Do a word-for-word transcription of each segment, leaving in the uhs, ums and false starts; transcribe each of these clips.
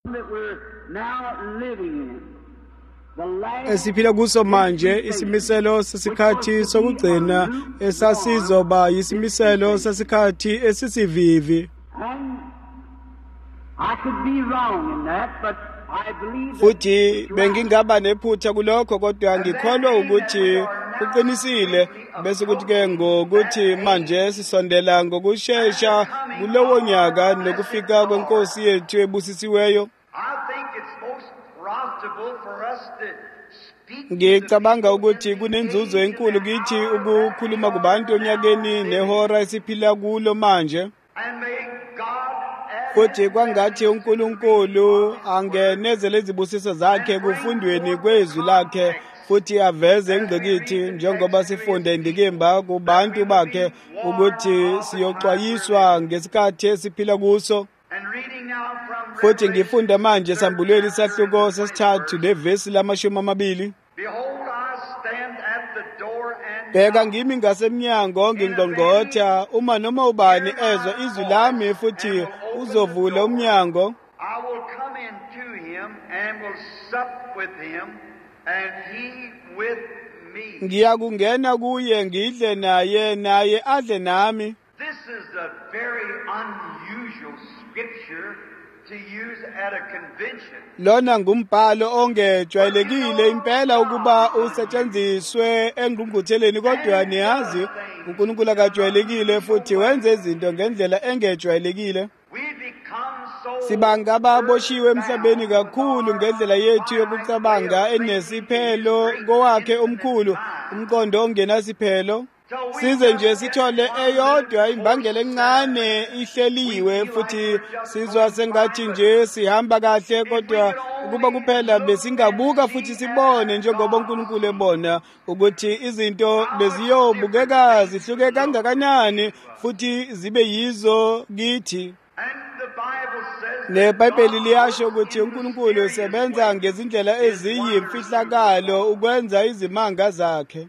esiphila kuso manje isimiselo sesikhathi sokugcina esasizoba yisimiselo sesikhathi esisivivi. Futhi bengingaba nephutha kulokho kodwa ngikholwa ukuthi uqinisile bese kuthi ke ngokuthi manje sisondela ngokusheshsha kulowo nyaka nokufika kwenkosi yethu ebusisiweyo. Ngicabanga ukuthi kunenzuzo enkulu kithi ukukhuluma kubantu onyakeni nehora esiphila kulo manje. Futhi kwangathi uNkulunkulu angenezele izibusiso zakhe kufundweni kwezwi lakhe futhi aveze ingqikithi njengoba sifunde indikimba kubantu bakhe ukuthi siyoxwayiswa ngesikhathi esiphila kuso. Futhi ngifunda manje esambulweni isahluko sesithathu levesi lamashumi amabili. Bheka ngimi ngasemnyango ngingqongqotha uma noma ubani ezwa izwi lami futhi uzovula umnyango. Ngiyakungena kuye ngidle naye naye adle nami. This is a very unusual scripture to use at a convention. Lona ngumbhalo ongejwayelekile impela ukuba usetshenziswe engqungqutheleni kodwa niyazi uNkulunkulu akajwayelekile futhi wenza izinto ngendlela engejwayelekile. Sibangaba boshiwe emhlabeni kakhulu ngendlela yethu yokucabanga enesiphelo kowakhe omkhulu umqondo ongenasiphelo. Size nje sithole eyodwa imbangela encane ihleliwe futhi sizwa sengathi nje sihamba kahle kodwa ukuba kuphela besingabuka futhi sibone njengoba uNkulunkulu ebona ukuthi izinto beziyobukeka zihluke kangakanani futhi zibe yizo kithi. NeBhayibheli liyasho ukuthi uNkulunkulu usebenza ngezindlela eziyimfihlakalo ukwenza izimanga zakhe.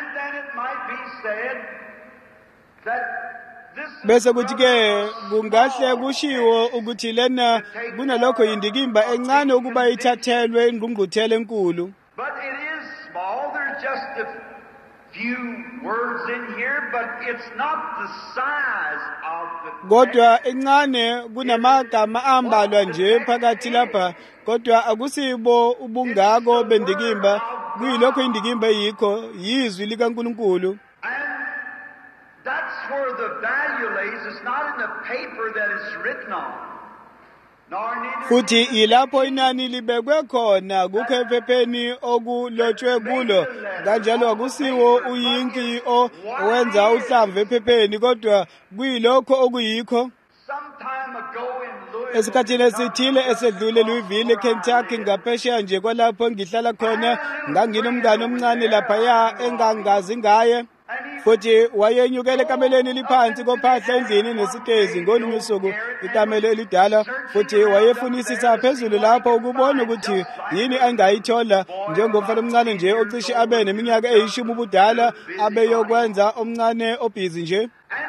Bese kuthi ke kungahle kushiwo ukuthi lena kunalokho indikimba encane ukuba ithathelwe ingqungquthela enkulu. But it is small, there's just a few words in here, but it's not the size of the. Kodwa encane kunamagama ambalwa nje phakathi lapha kodwa akusibo ubungako bendikimba kuyilokho indikimba yikho yizwi likaNkulunkulu. That's where the value lays. It's not in the paper that it's written on. Nor neither. Futhi ilapho inani libekwe khona kukho ephepheni okulotshwe kulo kanjalo akusiwo uyinki owenza uhlamvu ephepheni kodwa kuyilokho okuyikho. Sometime ago in Louisville, esikhathini esithile esedlule Louisville eKentucky ngaphesheya nje kwalapho ngihlala khona nganginomngane omncane lapha engangazi ngaye. Futhi wayenyukele kameleni liphansi kophahla endlini nesitezi ngolunye usuku ikamelo elidala futhi wayefunisisa phezulu lapho ukubona ukuthi yini angayithola njengomfana omncane nje ocishe abe neminyaka eyishumi ubudala abe yokwenza omncane obhizi nje.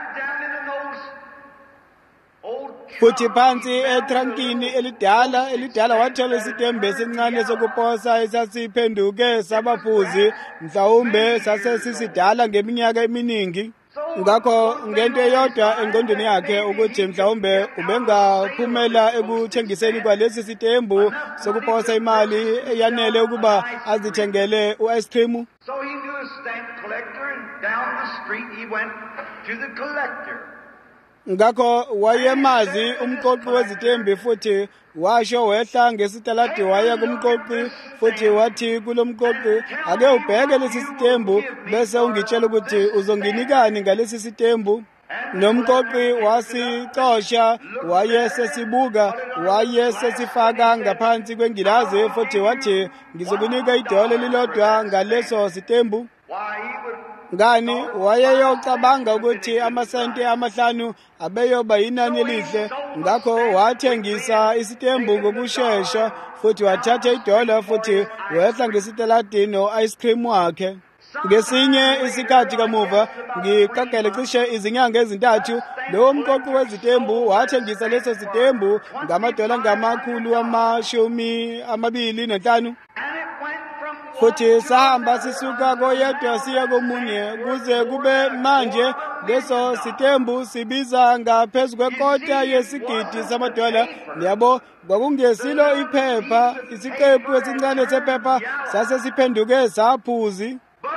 Futhi phansi etrankini elidala elidala wathola isitembe esincane sokuposa esasiphenduke sabaphuzi mhlawumbe sasesisidala ngeminyaka eminingi. Ngakho ngento eyodwa engqondweni yakhe ukuthi mhlawumbe ubengaphumela ekuthengiseni kwalesi sitembu sokuposa imali eyanele ukuba azithengele u-ice cream. So he knew a stamp collector, and down the street he went to the collector. Ngakho wayemazi umqoqi wezitembi futhi washo wehla ngesitaladi waya kumqoqi futhi wathi kulomqoqi ake ubheke lesi sitembu bese ungitshela ukuthi uzonginikani ngalesi sitembu. Nomqoqi wasixosha wayesesibuka wayesesifaka ngaphansi kwengilazi futhi wathi ngizokunika idola lilodwa ngaleso sitembu. Ngani wayeyocabanga ukuthi amasente amahlanu abeyoba inani elihle ngakho wathengisa isitembu ngokusheshsha futhi wathatha idola futhi wehla ngesiteladi no ice cream wakhe. Ngesinye isikhathi kamuva ngiqaqele cishe izinyanga ezintathu lowo mqoqi wezitembu wathengisa leso sitembu ngamadola ngamakhulu amashumi amabili nanhlanu. Futhi sahamba sisuka koyedwa siya komunye kuze kube manje leso sitembu sibiza ngaphezu kwekota yesigidi samadola. Yabo kwakungesilo iphepha, isiqephu esincane sephepha sase siphenduke saphuzi.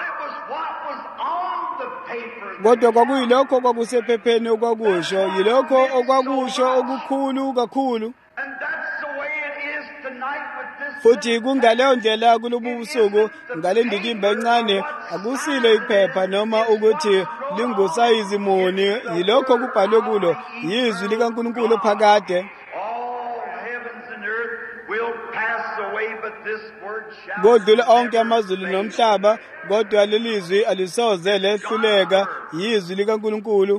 Kodwa kwakuyilokho kwakusephepheni okwakusho, yilokho okwakusho okukhulu kakhulu. Futhi kungaleyo ndlela kulobu busuku ngale ndikimba encane akusilo iphepha noma ukuthi lingusayizi muni, yilokho kubhalwe kulo yizwi likaNkulunkulu phakade. Kodlula onke amazulu nomhlaba, kodwa lelizwi alisoze lehluleka, yizwi likaNkulunkulu.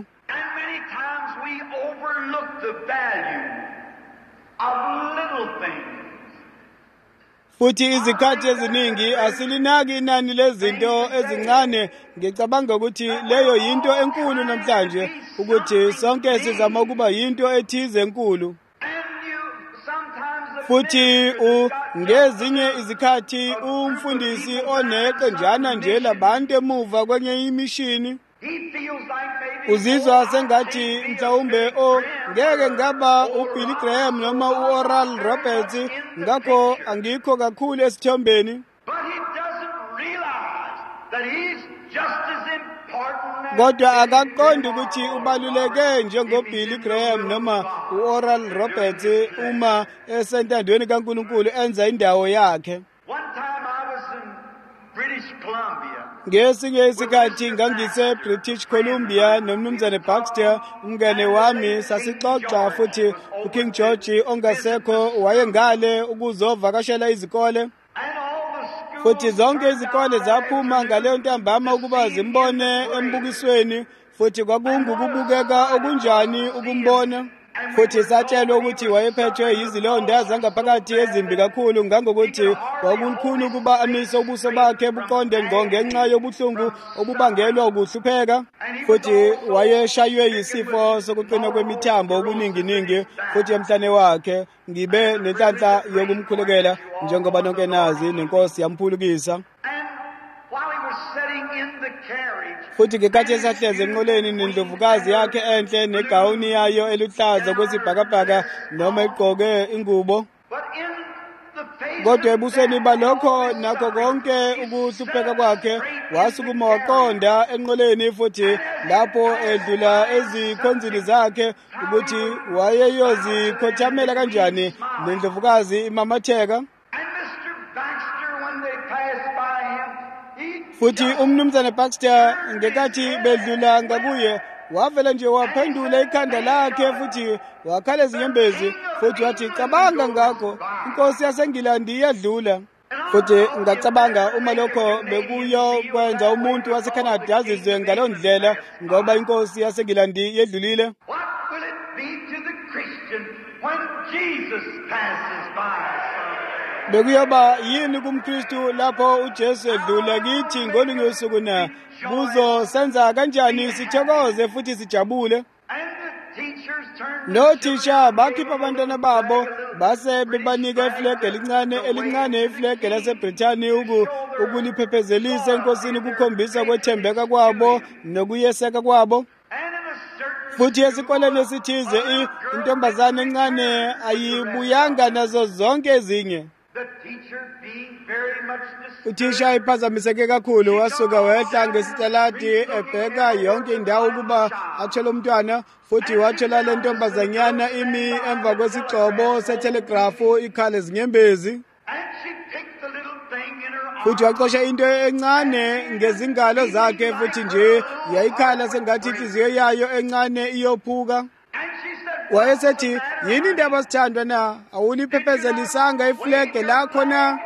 Futhi izikhathi eziningi asilinaki inani lezinto ezincane. Ngicabanga ukuthi leyo yinto enkulu namhlanje, ukuthi sonke sizama ukuba yinto ethize enkulu. Futhi ngezinye izikhathi umfundisi oneqe njana nje labantu emuva kwenye imishini uzizwa sengathi mhlawumbe o ngeke ngaba uBilly Graham noma uOral Roberts, ngakho angikho kakhulu esithombeni. Kodwa akaqondi ukuthi ubaluleke njengoBilly Graham noma uOral Roberts uma esentandweni kaNkulunkulu enza indawo yakhe. Ngesinye isikhathi ngangise British Columbia nomnumzane Baxter umngane wami, sasixoxa futhi uKing George ongasekho wayengale ukuzovakashela izikole. Futhi zonke izikole zaphuma ngaleyo ntambama ukuba zimbone embukisweni, futhi kwakungukubukeka okunjani ukumbona. Futhi satshelwa ukuthi wayephethwe yizilonda zangaphakathi ezimbi kakhulu, ngangokuthi kwakukhulu ukuba amise ubuso bakhe buqonde ngqo ngenxa yobuhlungu obubangelwa ukuhlupheka. Futhi wayeshaywe yisifo sokuqina kwemithambo okuninginingi, futhi emhlane wakhe ngibe nenhlanhla yokumkhulekela njengoba nonke nazi nenkosi yamphulukisa. Futhi ngekhathi esahleze enqoleni nendlovukazi yakhe enhle negawuni yayo eluhlaza kwesibhakabhaka noma egqoke ingubo. Kodwa ebusweni balokho nakho konke ukuhlupheka kwakhe wasukuma waqonda enqoleni, futhi lapho edlula ezikhonzini zakhe ukuthi wayeyozikhothamela kanjani nendlovukazi imamatheka. Futhi umnumzane Baxter ngekathi bedlula ngakuye wavela nje waphendula ikhanda lakhe futhi wakhala ezinyembezi, futhi wathi cabanga ngakho inkosi yaseNgilandi iyadlula. Futhi ngacabanga uma lokho bekuyo kwenza umuntu waseCanada azizwe ngalo ndlela ngoba inkosi yaseNgilandi yedlulile. Bekuyoba yini kumKristu lapho uJesu edlula kithi ngolunye usuku na? Kuzosenza kanjani sithokoze futhi sijabule? Nothisha bakhipha abantwana babo base bebanika iflegi elincane elincane iflegi laseBrithani uku ukuliphepezelisa enkosini ukukhombisa kwethembeka kwabo nokuyeseka kwabo. Futhi esikoleni esithize intombazane encane ayibuyanga nazo zonke ezinye. Uthisha iphazamiseke kakhulu, wasuka wehla ngesitaladi ebheka yonke indawo ukuba athole umntwana, futhi wathola le ntombazanyana imi emva kwesigcobo setelegrafu ikhala ezinyembezi. Futhi waqosha into encane ngezingalo zakhe, futhi nje yayikhala sengathi inhliziyo yayo encane iyophuka. Wayesethi, yini indaba sithandwa na? Awuliphepezelisanga iflegi lakho na?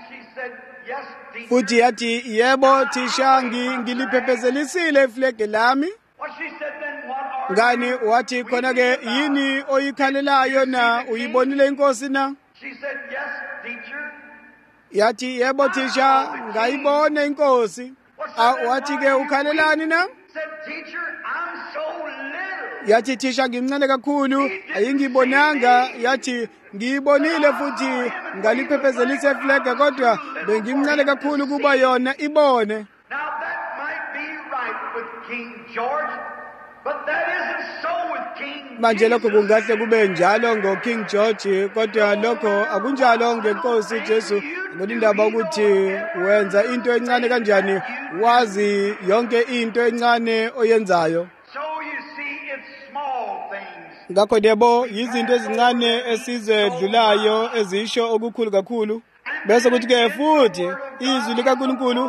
Futhi yathi, yebo thisha, ngiliphepezelisile iflegi lami. Ngani wathi khona ke yini oyikhalelayo na? Uyibonile inkosi na? Yathi, yebo thisha, ngayibona inkosi. wathi-ke ukhalelani na? Said, teacher, I'm so little. Yathi thisha ngimncane kakhulu ayingibonanga. Yathi ngiyibonile futhi ngaliphephezelisa iflege kodwa bengimncane kakhulu kuba yona ibone. Now that might be right with King George, but that isn't so with King Manje lokho Jesus. kungahle kube njalo ngoKing George kodwa lokho akunjalo ngeNkosi Jesu. Ngolindaba ukuthi wenza into encane kanjani, wazi yonke into encane oyenzayo. So you see, it's small things. Ngakho debo yizinto ezincane esizedlulayo ezisho okukhulu kakhulu. Bese kuthi ke futhi izwi likaNkulunkulu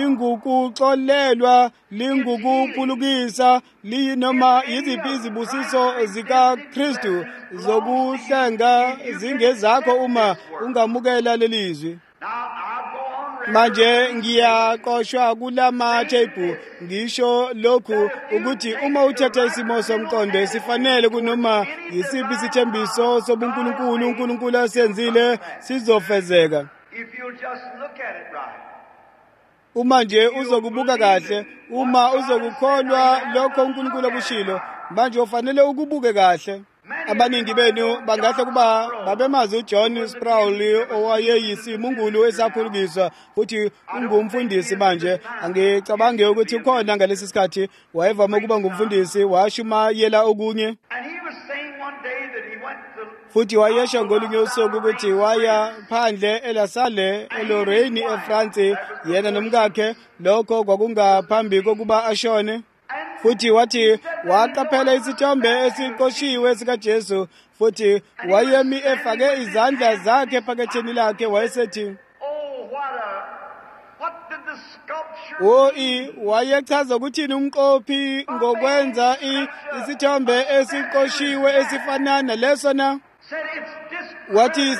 lingukuxolelwa, lingukuphulukisa, linoma yiziphi izibusiso zikaKristu zokuhlenga zingezakho uma ungamukela lelizwi. Now, I'll go on. Manje ngiyaqoshwa kulama tape ngisho lokhu ukuthi uma uthatha isimo somqondo esifanele kunoma yisiphi isithembiso sobuNkulunkulu uNkulunkulu asenzile sizofezeka. If you'll just look at it right. Uma nje uzokubuka kahle, uma uzokukholwa lokho uNkulunkulu akushilo, manje ufanele ukubuke kahle. Abaningi benu bangahle kuba babemazi uJohn Sproul owayeyisimungulu esaphulukiswa futhi ungumfundisi manje. Angicabange ukuthi ukhona ngalesi sikhathi wayevama ukuba ngumfundisi washumayela okunye. And he was saying one day that he went to Futhi wayesho ngolunye usuku ukuthi waya phandle eLasalle eLorraine eFrance yena nomkakhe, lokho kwakungaphambi kokuba ashone. Futhi wathi waqaphela isithombe esiqoshiwe sikaJesu futhi wayemi efake izandla zakhe ephaketheni lakhe wayesethi oh, what a, what did the sculpture o i wayechaza ukuthini umqophi ngokwenza i- isithombe esiqoshiwe esifanana leso na. said it's Wathi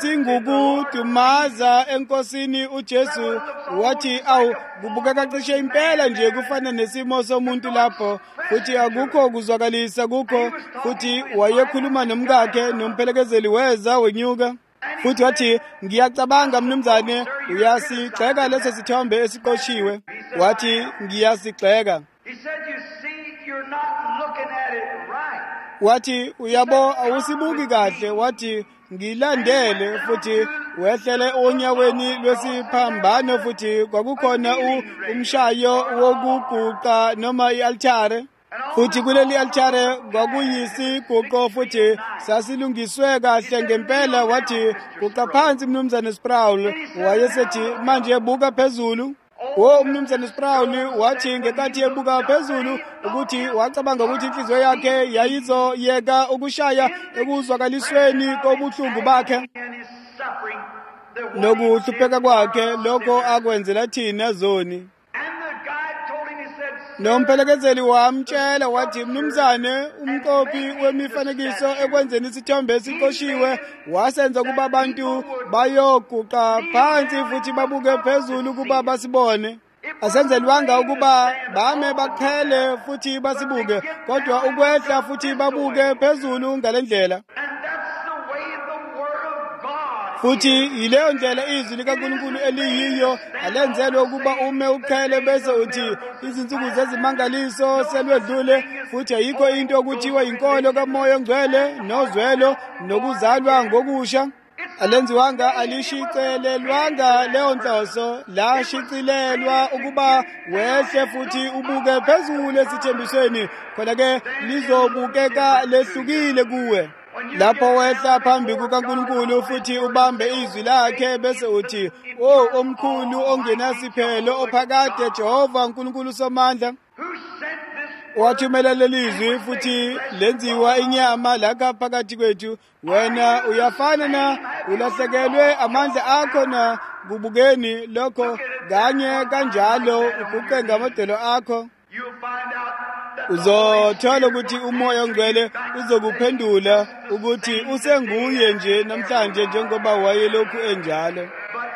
singukudumaza enkosini uJesu. Wathi awu kubukeka cishe impela nje kufana nesimo somuntu lapho futhi akukho kuzwakalisa kukho. Futhi wayekhuluma nomkakhe nomphelekezeli weza wenyuka. Futhi wathi ngiyacabanga mnumzane uyasigxeka leso sithombe esiqoshiwe. Wathi ngiyasigxeka. He said, you see, you're not looking at it right. Wathi uyabo awusibuki kahle. Wathi ngilandele futhi wehlele onyaweni lwesiphambano futhi kwakukhona u- umshayo wokuguqa noma i-altare. Futhi kuleli altare kwakuyisiguqo futhi sasilungiswe kahle ngempela. Wathi guqa phansi mnumzane Sproul. Wayesethi manje buka phezulu. Wo umnumzane Sproul wathi ngekathi ebuka phezulu ukuthi wacabanga ukuthi inhliziyo yakhe yayizoyeka ukushaya ekuzwakalisweni kobuhlungu bakhe And his suffering, the one he nokuhlupheka did kwakhe for us. lokho akwenzela thina zoni. And the guy told him, he said, Nomphelekezeli wamtshela wathi mnumzane umqophi wemifanekiso ekwenzeni isithombe esiqoshiwe wasenza kuba abantu bayoguqa phansi futhi babuke phezulu kuba basibone. Asenzelwanga ukuba bame baqhele futhi basibuke kodwa ukwehla futhi babuke phezulu ngalendlela. and that's the way the Word of God Futhi yileyo ndlela izwi likaNkulunkulu eliyiyo alenzelwe ukuba ume uqhele bese uthi izinsuku zezimangaliso selwedlule futhi ayikho into okuthiwa inkolo kaMoya oNgcwele nozwelo nokuzalwa ngokusha. Alenziwanga alishicelelwanga leyo nhloso, lashicilelwa ukuba wehle futhi ubuke phezulu esithembisweni khona ke lizobukeka lehlukile kuwe. Lapho wehla phambi kukaNkulunkulu futhi ubambe izwi lakhe bese uthi oh omkhulu ongenasiphelo ophakade Jehova uNkulunkulu somandla who sent this wathumela lelizwi futhi lenziwa inyama lakha phakathi kwethu. Wena uyafana na ulahlekelwe amandla akho na kubukeni lokho kanye kanjalo uguqe ngamadelo akho. you'll find out that the Uzothola ukuthi uMoya oNgcwele uzokuphendula ukuthi usenguye nje namhlanje njengoba wayelokhu enjalo.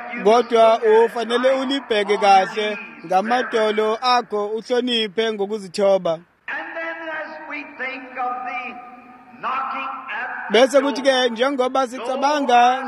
Kodwa ufanele ulibheke kahle ngamadolo akho uhloniphe ngokuzithoba. And then as we think of the knocking at Bese kuthi ke njengoba sicabanga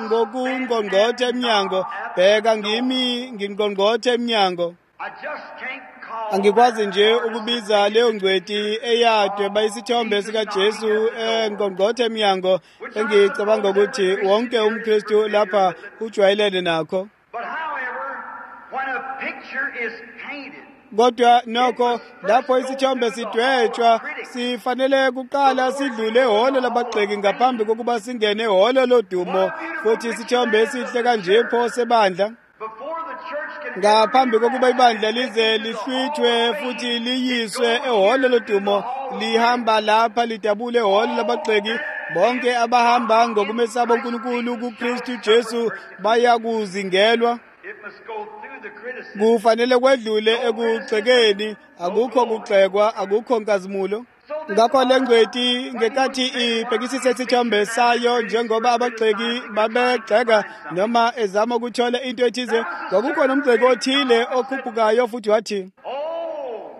ngokungqongqotha eminyango, bheka ngimi ngingqongqotha eminyango. I just can't call angikwazi nje ukubiza leyo ngcweti eyadweba isithombe sikaJesu engqongqothe eminyango engicabanga ukuthi wonke umKristu lapha ujwayelene nakho. But however, when a picture is painted, kodwa nokho lapho isithombe sidwetshwa sifanele kuqala sidlule ehholo labagxeki ngaphambi kokuba singene ehholo lodumo, futhi isithombe esihle kanje pho sebandla before the church can ngaphambi kokuba ibandla lize lihlwithwe futhi liyiswe ehholo lodumo, lihamba lapha lidabule ehholo labagxeki. Bonke abahamba ngokumesaba uNkulunkulu kuKristu Jesu bayakuzingelwa. it must go through the criticism. Kufanele kwedlule ekugxekeni, akukho kugxekwa, akukho nkazimulo. Ngakho le ngcweti ngekathi ibhekisise isithombe sayo njengoba abagxeki babegxeka noma ezama ukuthola into ethize, kwakukhona umgxeki othile okhuphukayo futhi wathi, Oh,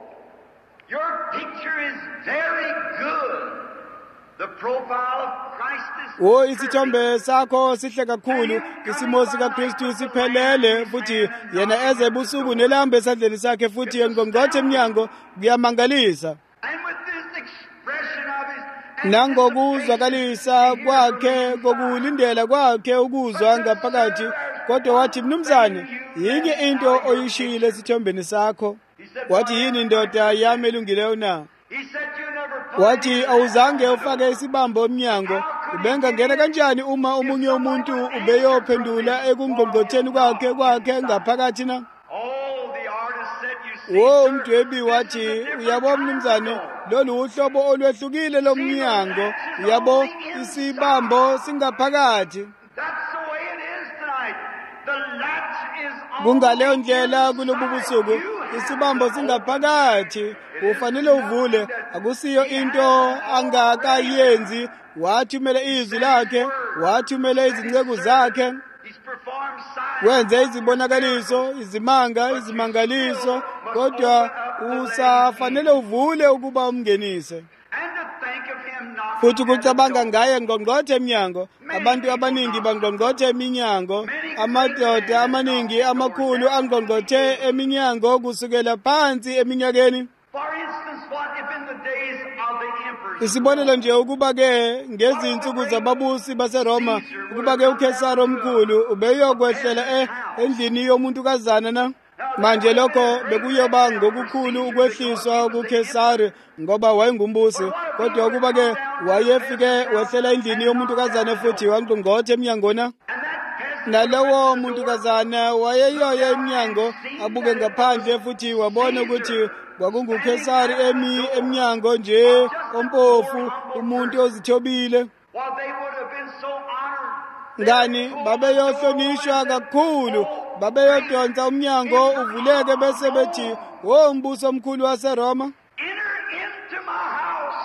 your picture is very good. The profile of Christ is "O, isithombe sakho sihle kakhulu, isimo sikaKristu siphelele, futhi yena eze ebusuku nelamba esandleni sakhe futhi engqongqothe eminyango, kuyamangalisa." and with this expression of his Nangokuzwakalisa kwakhe kokulindela kwakhe ukuzwa ngaphakathi, kodwa wathi, "Mnumzane, yinye into oyishilo esithombeni sakho." Wathi, "Yini ndoda yami elungileyo na?" he said you never put Wathi, "Awuzange ufake isibambo emnyango. Ubengangena kanjani uma omunye umuntu ubeyophendula ekungqongqotheni kwakhe kwakhe ngaphakathi na?" Oh, the artist said you see. Wo, sir, umdwebi wathi, "Uyabo mnumzane, lolu uhlobo olwehlukile lomnyango. Uyabo, isibambo singaphakathi." that's the way it is tonight. The latch is on. Kungaleyo ndlela kulobu busuku, isibambo singaphakathi, ufanele uvule. Akusiyo into angakayenzi. Wathumele izwi lakhe, wathumele izinceku zakhe, He's performed signs. wenze izibonakaliso, izimanga, izimangaliso, kodwa usafanele uvule ukuba umngenise. And to think of him not Futhi kucabanga ngaye ngqongqothe eminyango. Abantu abaningi bangqongqothe eminyango, amadoda amaningi amakhulu angqongqothe eminyango kusukela phansi eminyakeni. For instance, what if in the days of the emperors, Isibonelo nje ukuba ke ngezinsuku zababusi baseRoma, ukuba ke uKesari omkhulu ubeyokwehlela e- endlini yomuntu kazana na. Manje lokho bekuyoba ngokukhulu ukwehliswa kuKesari ngoba wayengumbusi, kodwa ukuba ke wayefike wehlela endlini yomuntu kazana futhi wangqongqothe emnyangona. and that peasant Nalowo muntu kazana wayeyoya emnyango abuke ngaphandle futhi wabona ukuthi kwakunguKesari emi emnyango nje ompofu, umuntu ozithobile. while they would have been so honored, Ngani babeyohlonishwa kakhulu, babeyodonsa umnyango uvuleke bese bethi, "Wo, mbuso omkhulu waseRoma, enter into my house.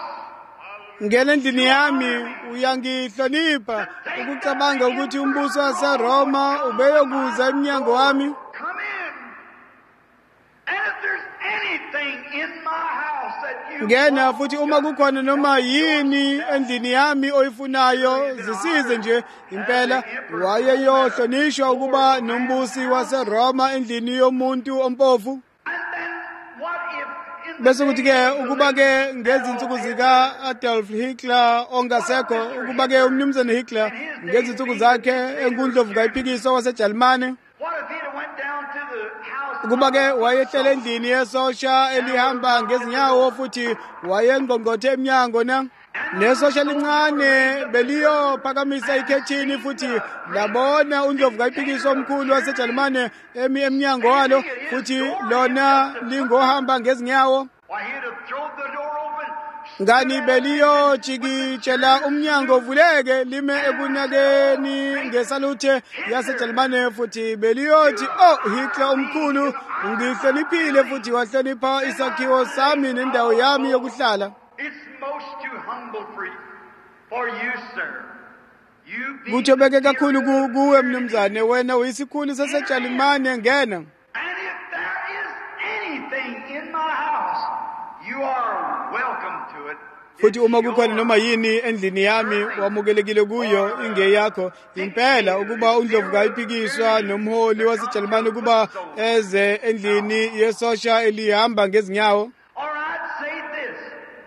ngena endlini yami, uyangihlonipha." Ukucabanga ukuthi umbuso waseRoma ubeyokuza emnyango wami. Come in. And if there's anything in my house that you Ngena want, futhi uma kukhona noma yini endlini yami oyifunayo, zisize nje. Impela wayeyohlonishwa ukuba nombusi waseRoma endlini yomuntu ompofu. and then what if in the Bese kuthi ke ukuba ke ngezinsuku zika Adolf Hitler ongasekho, ukuba ke umnumzane Hitler ngezinsuku zakhe enkundlovu kayiphikiswa waseJalimane, what if he'd have went down to the house ukuba ke wayehlele endlini yesosha elihamba ngezinyawo futhi wayengqongqothe emnyango na. Nesosha lincane beliyophakamisa ikhethini futhi labona uNdlovu kayiphikiswa omkhulu waseJalimane emi emnyango walo, futhi lona lingohamba ngezinyawo. why he'd have thrown the door open. Ngani beliyojikitshela umnyango uvuleke lime ekunyakeni ngesaluthe yaseJalimane, futhi beliyothi, "Oh, Hitler omkhulu, ungihloniphile futhi wahlonipha isakhiwo sami nendawo yami yokuhlala." It's most too humble for you, for you, sir. You be Kuthobeke kakhulu ku- kuwe mnumzane, wena uyisikhulu saseJalimane, ngena. And if there is anything in my house, you are welcome to it. futhi uma kukhona noma yini endlini yami wamukelekile kuyo ingeyakho impela ukuba uNdlovu kayiphikiswa nomholi waseJalimane ukuba eze endlini yesosha elihamba ngezinyawo. All right, say this.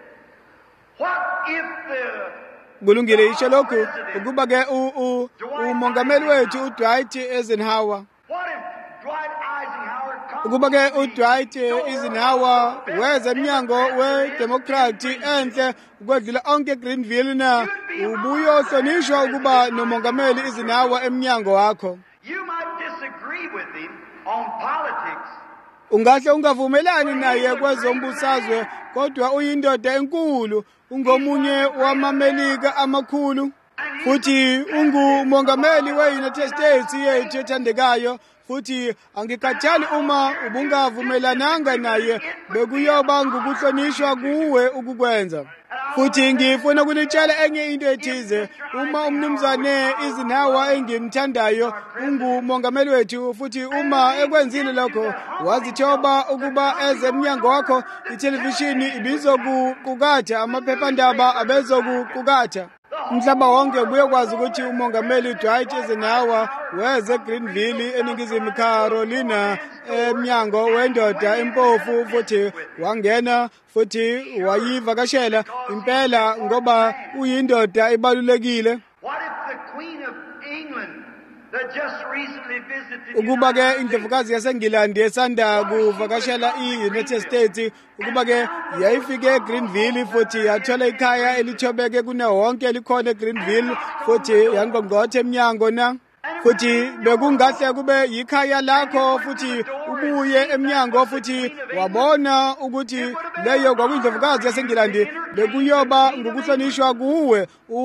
What if the Kulungile isho lokhu ukuba ke umongameli wethu uDwight Eisenhower what if Dwight Eisenhower comes ukuba ke uDwight Eisenhower weza emnyango weDemocrat enhle ukwedlula onke eGreenville na ubuyohlonishwa ukuba nomongameli Eisenhower emnyango wakho. You might disagree with him on politics. Ungahle ungavumelani naye kwezombusazwe kodwa uyindoda enkulu ungomunye wamamelika amakhulu futhi ungumongameli we-United States yethu ethandekayo futhi angikhathali uma ubungavumelananga naye bekuyoba ngukuhlonishwa kuwe ukukwenza. Futhi ngifuna ukulitshela enye into ethize uma umnumzane Eisenhower engimthandayo ungumongameli wethu futhi uma ekwenzile lokho wazithoba ukuba eze emnyango wakho ithelevishini ibizokukukatha amaphephandaba abezokukukatha umhlaba wonke buyokwazi ukuthi umongameli Dwight Eisenhower weze eGreenville eningizimu Carolina emnyango wendoda empofu futhi wangena futhi wayivakashela impela ngoba uyindoda ebalulekile. What if the Queen of England that just recently visited ukuba ke indlovukazi yaseNgilandi esanda kuvakashela i-United States ukuba ke yayifike eGreenville futhi yathola ikhaya elithobeke kuna wonke elikhona eGreenville futhi yangongotha emnyango na futhi bekungahle kube yikhaya lakho futhi ubuye emnyango futhi wabona ukuthi leyo kwakuyindlovukazi yaseNgilandi bekuyoba ngokuhlonishwa kuwe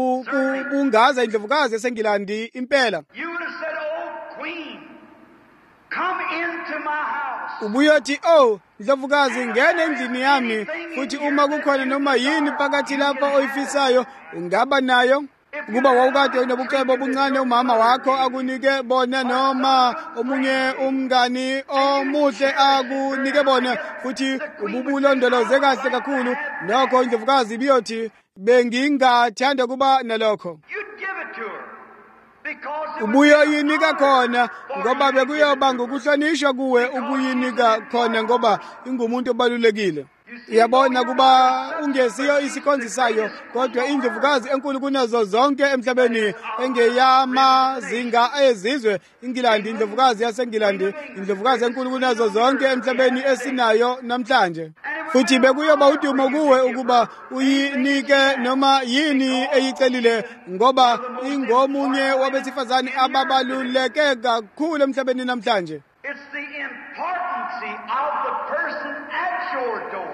ubungaza indlovukazi yaseNgilandi impela. You would have said, "Oh, Queen, come into my house." Ubuyothi oh ndlovukazi ngene endlini yami futhi uma kukhona noma yini phakathi lapha oyifisayo ungaba nayo. Ukuba wawukade unobucebo obuncane umama wakho akunike bona noma omunye umngani omuhle akunike bona futhi ububulondoloze kahle kakhulu nokho indlovukazi biyothi bengingathanda kuba nalokho. You'd give it to her because it would Ubuyoyinika khona ngoba bekuyoba ngokuhlonishwa kuwe ukuyinika khona ngoba ingumuntu obalulekile. Iyabona kuba ungesiyo isikhonzisayo kodwa indlovukazi enkulu kunazo zonke emhlabeni engeyamazinga ezizwe iNgilandi indlovukazi yaseNgilandi indlovukazi enkulu kunazo zonke emhlabeni esinayo namhlanje futhi bekuyoba udumo kuwe ukuba uyinike noma yini eyicelile ngoba ingomunye wabesifazane ababaluleke kakhulu emhlabeni namhlanje. It's the importance of the person at your door.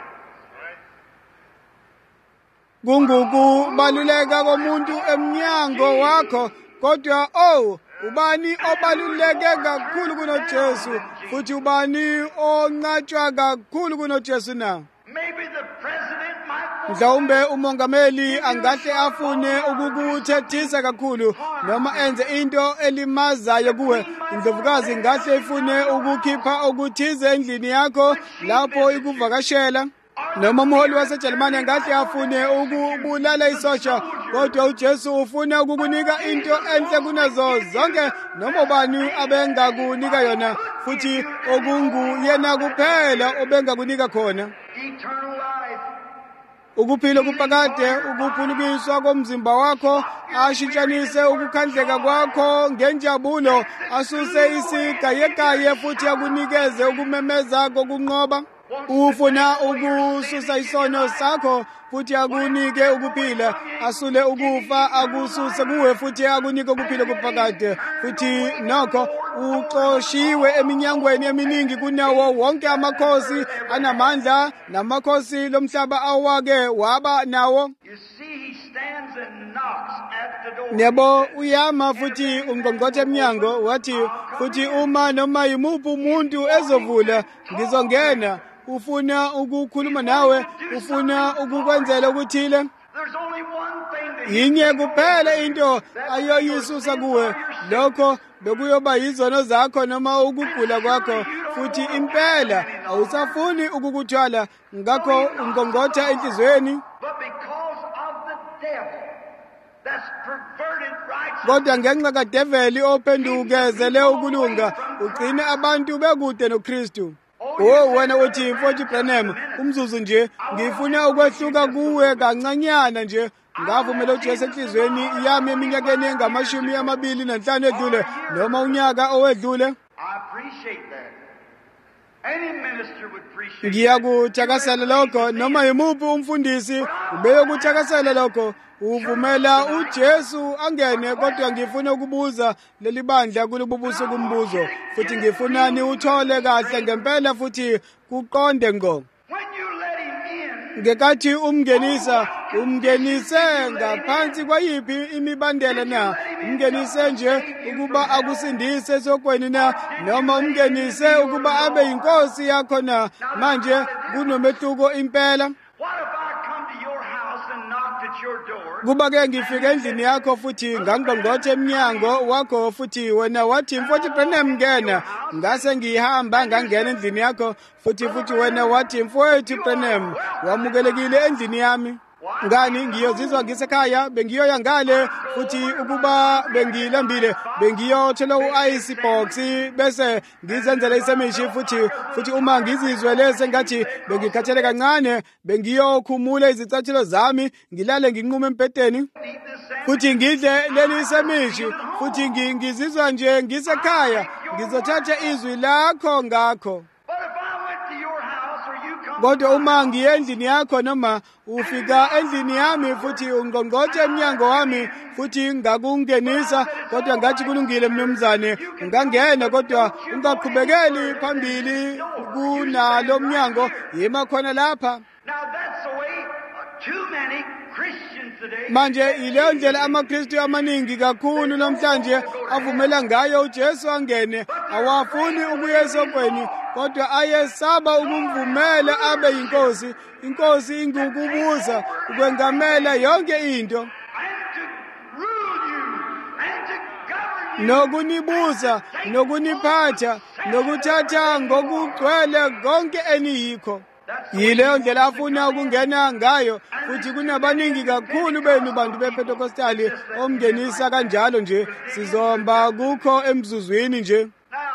Kungukubaluleka komuntu emnyango wakho kodwa oh ubani obaluleke kakhulu kunoJesu futhi ubani oncatshwa kakhulu kunoJesu na. Maybe the president might Mhlawumbe umongameli angahle afune ukukuthethisa kakhulu noma enze into elimazayo kuwe. Indlovukazi ngahle ifune ukukhipha okuthize endlini yakho lapho ikuvakashela. Noma umholi waseJalimane ngahle afune ukubulala isosha kodwa uJesu ufuna ukukunika into enhle kunazo zonke noma bani abengakunika yona futhi okunguyena kuphela obengakunika khona. eternal life. Ukuphila kuphakade ukuphulukiswa komzimba wakho ashintshanise ukukhandleka kwakho ngenjabulo asuse isigayegaye futhi akunikeze ukumemeza kokunqoba. Ufuna ukususa isono sakho futhi akunike ukuphila asule ukufa akususe kuwe futhi akunike ukuphila kuphakade futhi nokho uxoshiwe eminyangweni eminingi kunawo wonke amakhosi anamandla namakhosi lomhlaba awake waba nawo. You see, he stands and knocks at the door. Nebo uyama futhi ungqongqothe emnyango wathi futhi uma noma yimuphi umuntu ezovula ngizongena. Ufuna ukukhuluma nawe ufuna ukukwenzela ukuthile. There's only one thing that Yinye kuphela into ayoyisusa kuwe lokho bekuyoba yizono zakho noma ukugula kwakho futhi impela awusafuni ukukuthwala ngakho ungqongqotha enhlizweni. but because devil that's perverted righteousness. kodwa ngenxa kadeveli ophendukezele ukulunga ugcine abantu bekude noKristu. Oh wena uthi mfowethu Branham, umzuzu nje ngifuna ukwehluka kuwe kancanyana nje. Ngavumela uJesu enhlizweni yami eminyakeni engamashumi amabili nanhlanu edlule noma unyaka owedlule. I appreciate that. Any minister would appreciate that. Ngiyakuthakasela lokho, noma yimuphi umfundisi ubeyokuthakasela lokho. Uvumela uJesu angene, kodwa ngifuna ukubuza leli bandla kulobubuso kumbuzo, futhi ngifunani uthole kahle ngempela futhi kuqonde ngo. When you let him in, Ngekathi umngenisa, umngenise ngaphansi kwayiphi imibandela na? Umngenise nje ukuba akusindise sokweni na, noma umngenise ukuba abe yinkosi yakho na? Manje kunomehluko impela. what if I come to your house and knocked at your door? Kuba ke ngifike endlini yakho futhi ngangqongqothe eminyango wakho futhi wena wathi mfowethu Branham ngena, ngase ngihamba ngangena endlini yakho futhi futhi wena wathi mfowethu Branham wamukelekile endlini yami. Ngani ngiyozizwa ngisekhaya, bengiyoya ngale futhi ukuba bengilambile bengiyothola u-ice box bese ngizenzela isemishi futhi futhi uma ngizizwele sengathi bengikhathele kancane bengiyokhumula izicathulo zami ngilale nginqume embhedeni futhi ngidle leli semishi futhi ngizizwa nje ngisekhaya, ngizothatha izwi lakho ngakho. But if I went to your house or you come Kodwa uma ngiye endlini yakho noma ufika endlini yami futhi ungqongqothe emnyango wami futhi ngakungenisa, kodwa ngathi kulungile mnumzane ungangena, kodwa ungaqhubekeli phambili kunalo mnyango yima khona lapha. now that's the way uh, too many Christians today. Manje ileyo ndlela amaKristu amaningi kakhulu namhlanje avumela ngayo uJesu angene, awafuni ukuya esokweni kodwa ayesaba ukumvumela abe yinkosi. Inkosi ingukubuza, ukwengamela yonke into and to rule you and to govern you. nokunibuza nokuniphatha nokuthatha ngokugcwele konke eniyikho. Yileyo ndlela afuna ukungena ngayo, futhi kunabaningi kakhulu benu bantu bePentecostali omngenisa kanjalo nje. Sizomba kukho emzuzwini nje.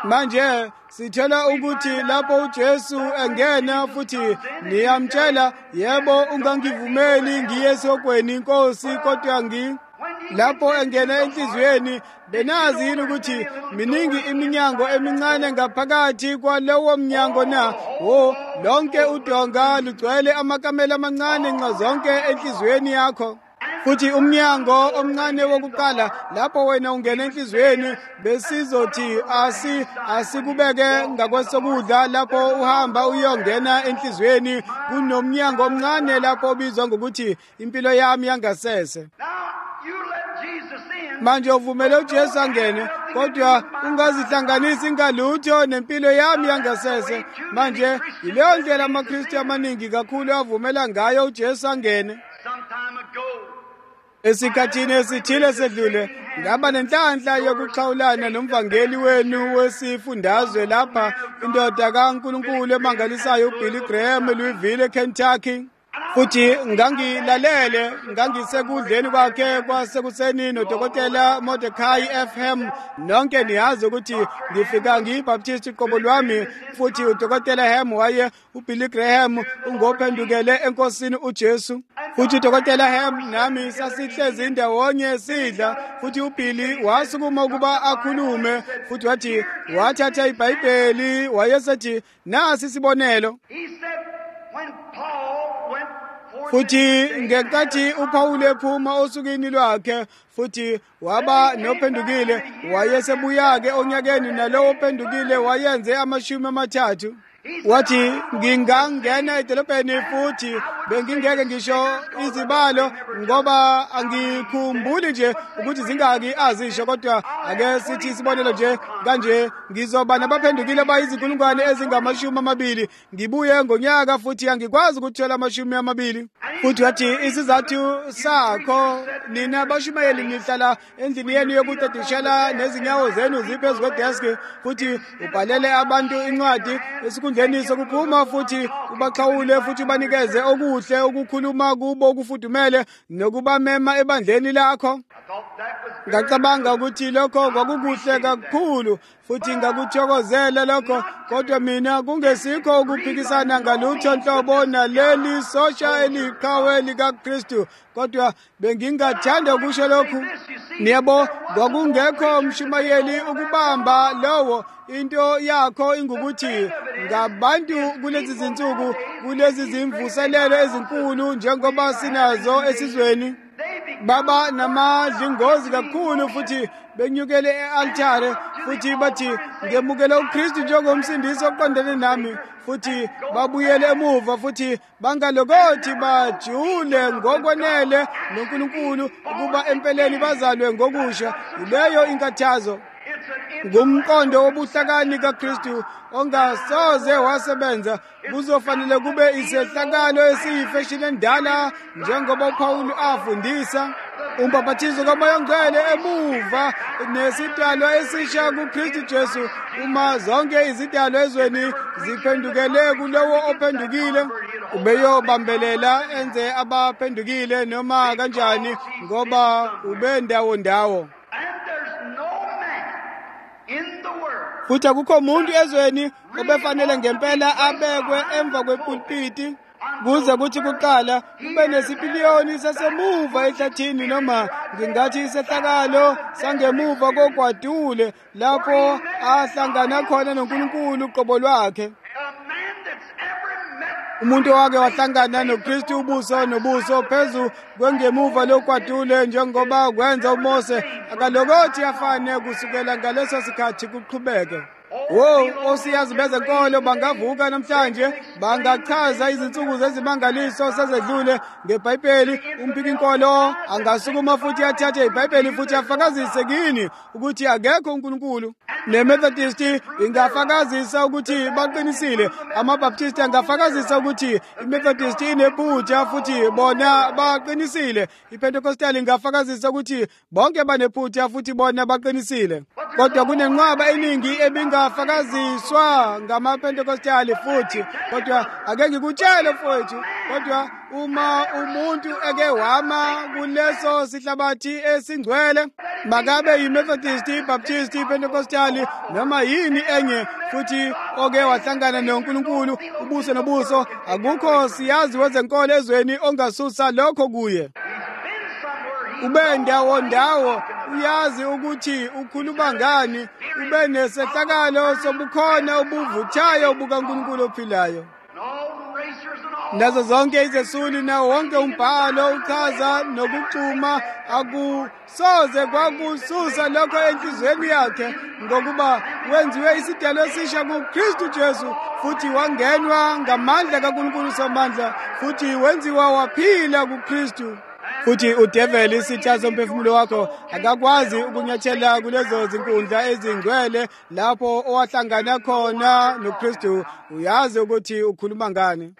Manje sithola ukuthi lapho uJesu engena futhi niyamtshela, yebo ungangivumeli ngiye esokweni Inkosi, kodwa ngi lapho engena enhliziyweni benazi yini ukuthi miningi iminyango emincane ngaphakathi kwalowo mnyango na? Wo lonke udonga lugcwele amakamela amancane nxa zonke enhliziyweni yakho. Futhi umnyango omncane wokuqala lapho wena ungena enhliziyweni besizothi asi asikubeke ngakwesokudla lapho uhamba uyongena enhliziyweni kunomnyango omncane lapho obizwa ngokuthi impilo yami yangasese. Now you let Jesus in. Manje uvumele uJesu angene, kodwa ungazihlanganisi ngalutho nempilo yami yangasese. Manje ileyo ndlela amaKristu amaningi kakhulu avumela ngayo uJesu angene. Some time ago, Esikhathini esithile sedlule ngaba nenhlanhla yokuxhawulana nomvangeli wenu wesifundazwe lapha, indoda kaNkulunkulu emangalisayo uBilly Graham eLouisville, Kentucky. Futhi ngangilalele, ngangisekudleni kwakhe kwasekuseni noDokotela Mordecai F M. Nonke niyazi ukuthi ngifika ngiyibaptist qobo lwami, futhi uDokotela Ham waye uBilly Graham ungophendukele enkosini uJesu. Futhi uDokotela Ham nami sasihlezi ndawonye sidla, futhi uBilly wasukuma ukuba akhulume, futhi wathi wathatha iBhayibheli wayesethi nasi isibonelo. he said when Paul went forth Futhi ngenkathi uPawulu ephuma osukini lwakhe futhi waba nophendukile, wayesebuya-ke onyakeni nalowo ophendukile wayenze amashumi amathathu. Wathi ngingangena edolobheni futhi bengingeke ngisho izibalo ngoba angikhumbuli nje ukuthi zingaki azisho, kodwa ake sithi isibonelo nje kanje, ngizoba nabaphendukile bayizinkulungwane ezingamashumi amabili ngibuye ngonyaka futhi angikwazi ukuthola amashumi amabili. Futhi wathi isizathu sakho nina bashumayeli nihlala endlini yenu yokutadishela nezinyawo zenu ziphezu kwedeski, futhi ubhalele abantu incwadi esikhundleni sokuphuma futhi ubaxhawule futhi ubanikeze okudla kwakukuhle ukukhuluma kubo ukufudumele nokubamema ebandleni lakho. Ngacabanga ukuthi lokho kwakukuhle kakhulu futhi ngakuthokozela lokho, kodwa mina kungesikho ukuphikisana ngalutho nhlobo naleli sosha eliqhawe likaKristu, kodwa bengingathanda ukusho lokhu. Yebo, kwakungekho mshumayeli ukubamba lowo. Into yakho ingukuthi ngabantu kulezi zinsuku, kulezi zimvuselelo ezinkulu njengoba sinazo esizweni, baba namadlingozi kakhulu futhi benyukele e-altare futhi bathi ngemukela uKristu njengomsindisi oqondene nami, futhi babuyele emuva futhi bangalokothi bajule ngokwenele noNkulunkulu ukuba empeleni bazalwe ngokusha. Ileyo inkathazo, ngumqondo wobuhlakani kaKristu ongasoze wasebenza. Kuzofanele kube isehlakalo esiyifeshini endala njengoba uPawulu afundisa. Umbhaphathizo kaMoya Ngcwele emuva nesidalwa esisha kuKristu Jesu. Uma zonke izidalwa ezweni ziphendukele kulowo ophendukile, ubeyobambelela enze abaphendukile noma kanjani, ngoba ube ndawo ndawo. Futhi akukho umuntu ezweni obefanele ngempela abekwe emva kwepulpiti kuze kuthi kuqala kube nesipiliyoni sasemuva ehlathini, noma ngingathi isehlakalo sangemuva kokwadule lapho ahlangana khona noNkulunkulu uqobo lwakhe. Umuntu wake wahlangana noKristu ubuso nobuso phezu kwengemuva lokwadule, njengoba kwenza uMose akalokothi afane kusukela ngaleso sikhathi kuqhubeke. Wo, osiyazi bezenkolo bangavuka namhlanje bangachaza izinsuku zezimangaliso sezedlule ngeBhayibheli. Umphikinkolo angasukuma futhi athathe iBhayibheli futhi afakazise kini ukuthi akekho uNkulunkulu. NeMethodist ingafakazisa ukuthi baqinisile. AmaBaptist angafakazisa ukuthi iMethodist inephutha futhi bona baqinisile. iPentecostal ingafakazisa ukuthi bonke banephutha futhi bona baqinisile. Kodwa kunenqwaba eningi ebingafakaziswa ngamaPentecostal futhi, kodwa ake ngikutshele mfowethu, kodwa uma umuntu eke wama kuleso sihlabathi esingcwele, makabe yiMethodist, iBaptist, iPentecostal noma yini enye futhi oke wahlangana noNkulunkulu ubuso nobuso, akukho siyazi wezenkolo ezweni ongasusa lokho kuye. Ube ndawo ndawo, uyazi ukuthi ukhuluma ngani, ube nesehlakalo sobukhona obuvuthayo bukaNkulunkulu ophilayo. Nazo zonke izesuli nawo wonke umbhalo uchaza nokuxhuma akusoze kwakususa lokho enhlizweni yakhe, ngokuba wenziwe isidalwa esisha kuKristu Jesu futhi wangenwa ngamandla kaNkulunkulu somandla futhi wenziwa waphila kuKristu. Futhi udeveli isitha somphefumulo wakho akakwazi ukunyathela kulezo zinkundla ezingcwele lapho owahlangana khona noKristu. Uyazi ukuthi ukhuluma ngani.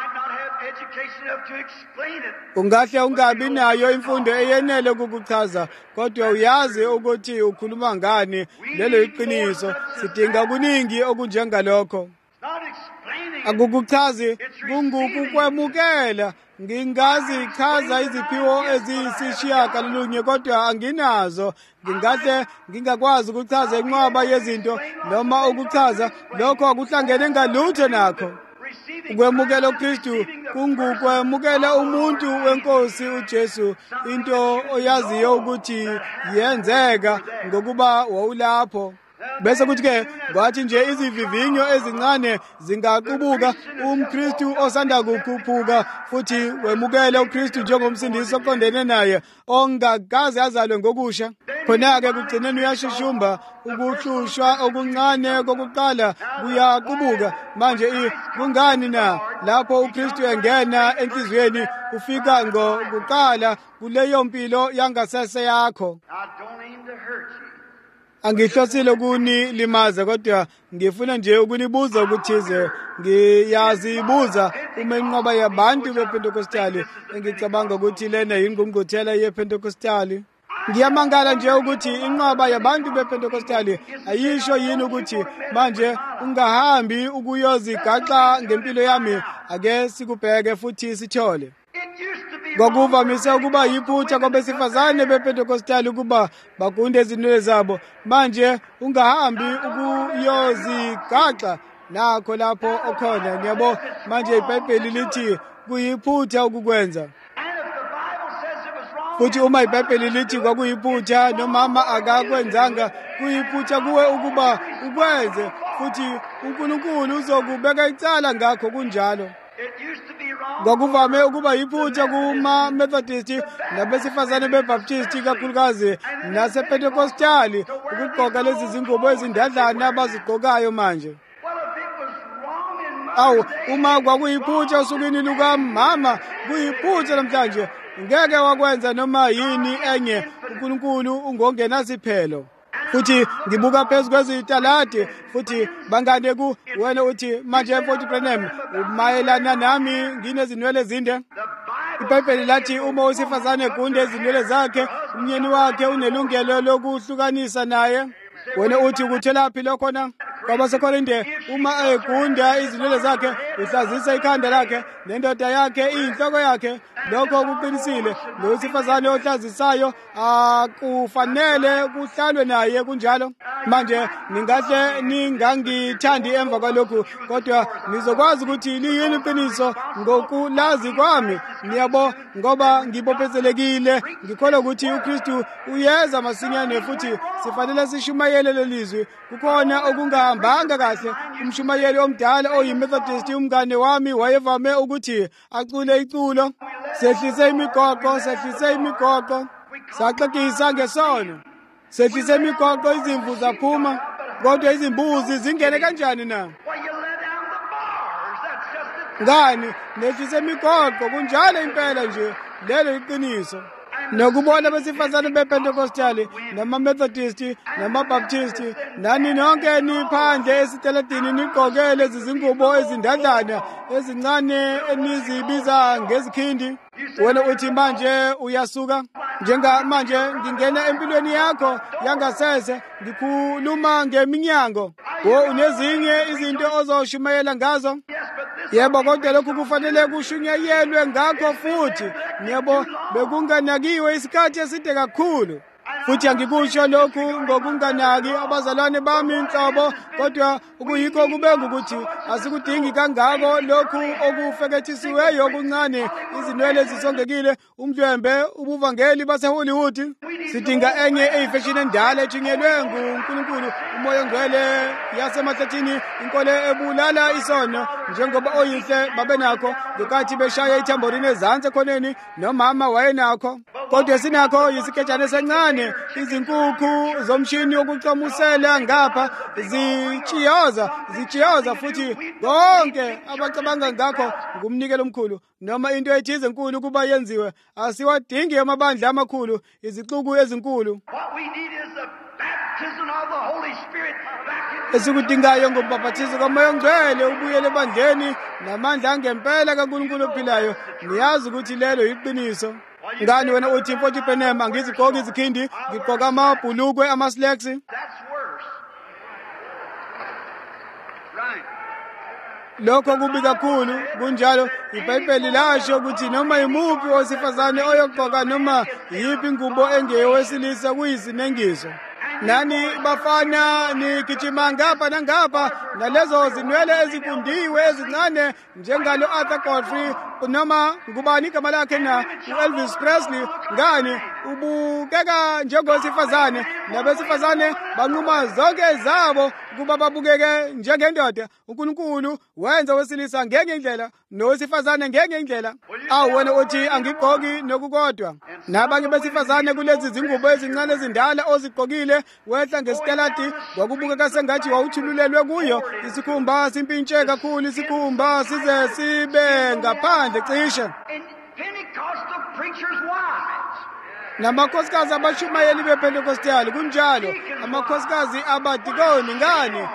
Ungahle ungabi nayo imfundo eyenele ukukuchaza, kodwa uyazi ukuthi ukhuluma ngani. Lelo iqiniso, sidinga kuningi okunjengalokho. Akukuchazi, kungukukwemukela. Ngingazi chaza iziphiwo eziyisishiyagalolunye kodwa anginazo. Ngingahle ngingakwazi ukuchaza inqwaba yezinto noma ukuchaza lokho akuhlangene ngalutho nakho. Ukwemukela uKristu kungukwemukela umuntu weNkosi uJesu, into oyaziyo ukuthi yenzeka ngokuba wawulapho. Bese kuthi ke kwathi nje izivivinyo ezincane zingaqubuka, umKristu osanda kukhuphuka futhi wemukele uKristu njengomsindisi oqondene naye ongakaze azalwe ngokusha. Khona-ke kugcineni uyashushumba, ukuhlushwa okuncane kokuqala kuyaqubuka. Manje kungani na lapho uKristu engena enhliziyweni ufika ngokuqala kuleyo mpilo yangasese yakho? Angihlosile ukunilimaza, kodwa ngifuna nje ukunibuza ukuthize. Ngiyazibuza uma inqoba yabantu bePentecostal engicabanga ukuthi lena yingqungquthela yePentecostal. ngiyamangala nje ukuthi inqaba yabantu bePentecostal ayisho yini ukuthi manje ungahambi ukuyozigaxa ngempilo yami. Ake sikubheke futhi sithole. Kwakuvamise ukuba yiphutha kwabesifazane bePentecostal ukuba bagunde izinwele zabo. Manje ungahambi ukuyozigaxa nakho lapho okhona. Ngiyabo manje iBhayibheli lithi kuyiphutha ukukwenza. Futhi uma iBhayibheli lithi kwakuyiphutha nomama akakwenzanga, kuyiphutha kuwe ukuba ukwenze, futhi uNkulunkulu uzokubeka icala ngakho kunjalo. Kwakuvame ukuba yiphutha kuma-Methodist nabesifazane beBaptist kakhulukazi nasePentecostal ukugqoka lezi zingubo ezindadlana abazigqokayo manje. Awu, uma kwakuyiphutha osukwini lukamama, kuyiphutha namhlanje. Ngeke wakwenza noma yini enye, uNkulunkulu ungongenasiphelo. Futhi ngibuka phezu kwezitaladi, futhi bangane ku wena uthi manje mfowethu Branham umayelana nami nginezinwele zinde. iBhayibheli lathi uma owesifazane egunde izinwele zakhe, umnyeni wakhe unelungelo lokuhlukanisa naye. Wena uthi ukuthelaphi lokho na? KwabaseKorinte uma egunda izinwele zakhe uhlazisa ikhanda lakhe, nendoda yakhe iyinhloko yakhe. Lokho kuqinisile. Lowesifazane ohlazisayo akufanele kuhlalwe naye kunjalo. Manje ningahle ningangithandi emva kwalokhu, kodwa nizokwazi ukuthi liyini iqiniso ngokulazi kwami. Niyabo, ngoba ngibophezelekile ngikholwa ukuthi uKristu uyeza masinyane, futhi sifanele sishumayele lelizwi. Kukhona okungahambanga kahle. Umshumayeli omdala oyiMethodist umngane wami wayevame ukuthi acule iculo. Sehlise imigoqo, sehlise imigoqo, saxekisa ngesono. Sehlise imigoqo, izimvu zaphuma, kodwa izimbuzi zingene kanjani na? Ngani, nehlise imigoqo, kunjalo impela nje, lelo iqiniso. Nokubona besifazane bePentecostal namaMethodist namaBaptist nani nonke niphandle esiteladini nigqoke lezi zingubo ezindadlana ezincane enizibiza ngezikhindi. Wena uthi manje uyasuka njenga manje ngingena empilweni yakho yangasese ngikhuluma ngeminyango. Wo unezinye izinto ozoshumayela ngazo. Yebo, kodwa lokhu kufanele kushunyayelwe ngakho futhi. Yebo, bekunganakiwe isikhathi eside kakhulu. Futhi angikusho lokhu ngokunganaki abazalwane bami inhlobo, kodwa ukuyikho kubenga ukuthi asikudingi kangako lokhu okufekethisiweyo okuncane, izinwele ezisongekile, umdlwembe, ubuvangeli baseHollywood. Sidinga enye eyifashini endala ethunyelwe nguNkulunkulu, umoya ongcwele yasemahlathini, inkolo ebulala isono, njengoba oyihle babenakho ngenkathi beshaya ithamborini ezansi ekhoneni, nomama wayenakho. Kodwa sinakho yisikejana esencane, izinkukhu zomshini wokuxomusela ngapha zichiyoza zichiyoza futhi konke abacabanga ngakho ngumnikelo omkhulu noma into ethize enkulu kuba yenziwe. Asiwadingi amabandla amakhulu, izixuku ezinkulu. Esikudingayo ngokubhaphathiza komoya ongcwele ubuyele ebandleni namandla angempela kaNkulunkulu ophilayo. Niyazi ukuthi lelo yiqiniso. Ngani wena uthi mfowethu Branham angizigqoki izikhindi, ngigqoka amabhulukwe amaslacks? Lokho kubi kakhulu kunjalo. iBhayibheli lasho ukuthi noma yimuphi owesifazane oyogqoka noma yiphi ingubo engeyowesilisa kuyisinengiso. Nani bafana nigijima ngapha nangapha nalezo zinwele ezikundiwe ezincane njengalo Arthur Godfrey noma ngubani igama lakhe na uElvis Presley. Ngani ubukeka njengosifazane, nabesifazane banquma zonke zabo kuba babukeke njengendoda. uNkulunkulu wenza wesilisa ngenye indlela nowesifazane ngenye indlela. Awu wena uthi angigqoki nokukodwa. Nabanye besifazane kulezi zingubo ezincane ezindala ozigqokile wehla ngesiteladi kwakubukeka sengathi wawuthululelwe kuyo. Isikhumba simpintshe kakhulu, isikhumba size sibe ngaphandle cishe. Namakhosikazi abashumayeli bePentecostal kunjalo. Amakhosikazi abadikoni ngani